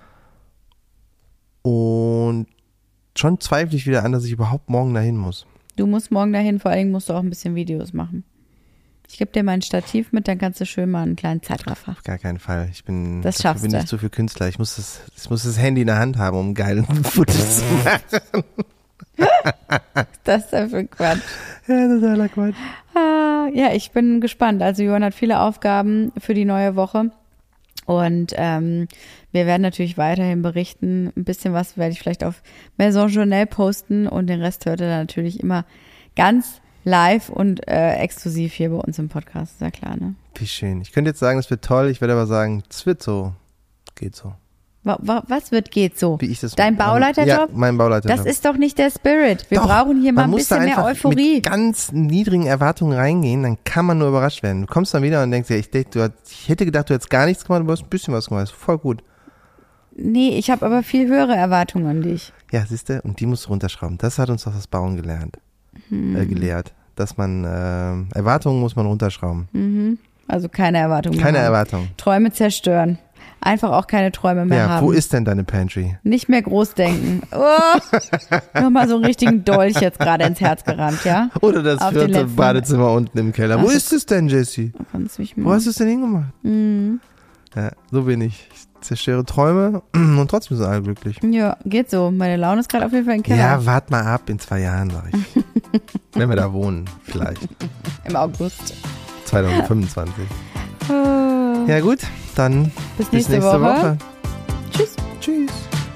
Und schon zweifle ich wieder an, dass ich überhaupt morgen dahin muss. Du musst morgen dahin, vor allen Dingen musst du auch ein bisschen Videos machen. Ich gebe dir mein Stativ mit, dann kannst du schön mal einen kleinen Zeitraffer. Auf gar keinen Fall. Dafür bin ich zu viel Künstler. Ich muss das Handy in der Hand haben, um geilen Footage zu machen. Das ist ja für Quatsch. Ja, totaler Quatsch. Ja, ich bin gespannt. Also Johann hat viele Aufgaben für die neue Woche. Und wir werden natürlich weiterhin berichten. Ein bisschen was werde ich vielleicht auf Maison Journal posten und den Rest hört ihr dann natürlich immer ganz live und exklusiv hier bei uns im Podcast, ist ja klar, ne? Wie schön. Ich könnte jetzt sagen, es wird toll, ich werde aber sagen, es wird so, geht so. Was geht so? Wie ich das Dein Bauleiterjob? Ja, mein Bauleiterjob. Das ist doch nicht der Spirit. Wir brauchen hier mal ein bisschen mehr Euphorie. Mit ganz niedrigen Erwartungen reingehen, dann kann man nur überrascht werden. Du kommst dann wieder und denkst dir, ich hätte gedacht, du hättest gar nichts gemacht, du hast ein bisschen was gemacht. Das ist voll gut. Nee, ich habe aber viel höhere Erwartungen an dich. Ja, siehst du, und die musst du runterschrauben. Das hat uns doch das Bauen gelehrt. Dass man Erwartungen muss man runterschrauben. Also keine Erwartungen mehr. Keine Erwartungen. Träume zerstören. Einfach auch keine Träume mehr haben. Ja, wo ist denn deine Pantry? Nicht mehr groß denken. Oh, nochmal so einen richtigen Dolch jetzt gerade ins Herz gerannt, ja? Oder das vierte Badezimmer unten im Keller. Wo ist es denn, Jessie? Wo hast du es denn hingemacht? Ja, so bin ich. Ich zerstöre Träume und trotzdem sind alle glücklich. Ja, geht so. Meine Laune ist gerade auf jeden Fall im Keller. Ja, wart mal ab, in 2 Jahren, sag ich. Wenn wir da wohnen, vielleicht. Im August. 2025. Ja gut, dann bis nächste Woche. Tschüss. Tschüss.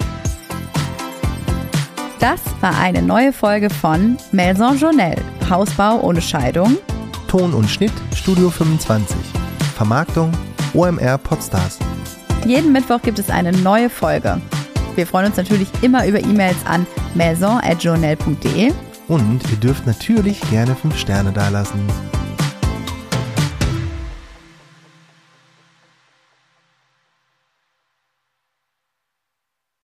Das war eine neue Folge von Maison Journal. Hausbau ohne Scheidung. Ton und Schnitt Studio 25. Vermarktung OMR Podstars. Jeden Mittwoch gibt es eine neue Folge. Wir freuen uns natürlich immer über E-Mails an maison@journal.de. Und ihr dürft natürlich gerne 5 Sterne dalassen.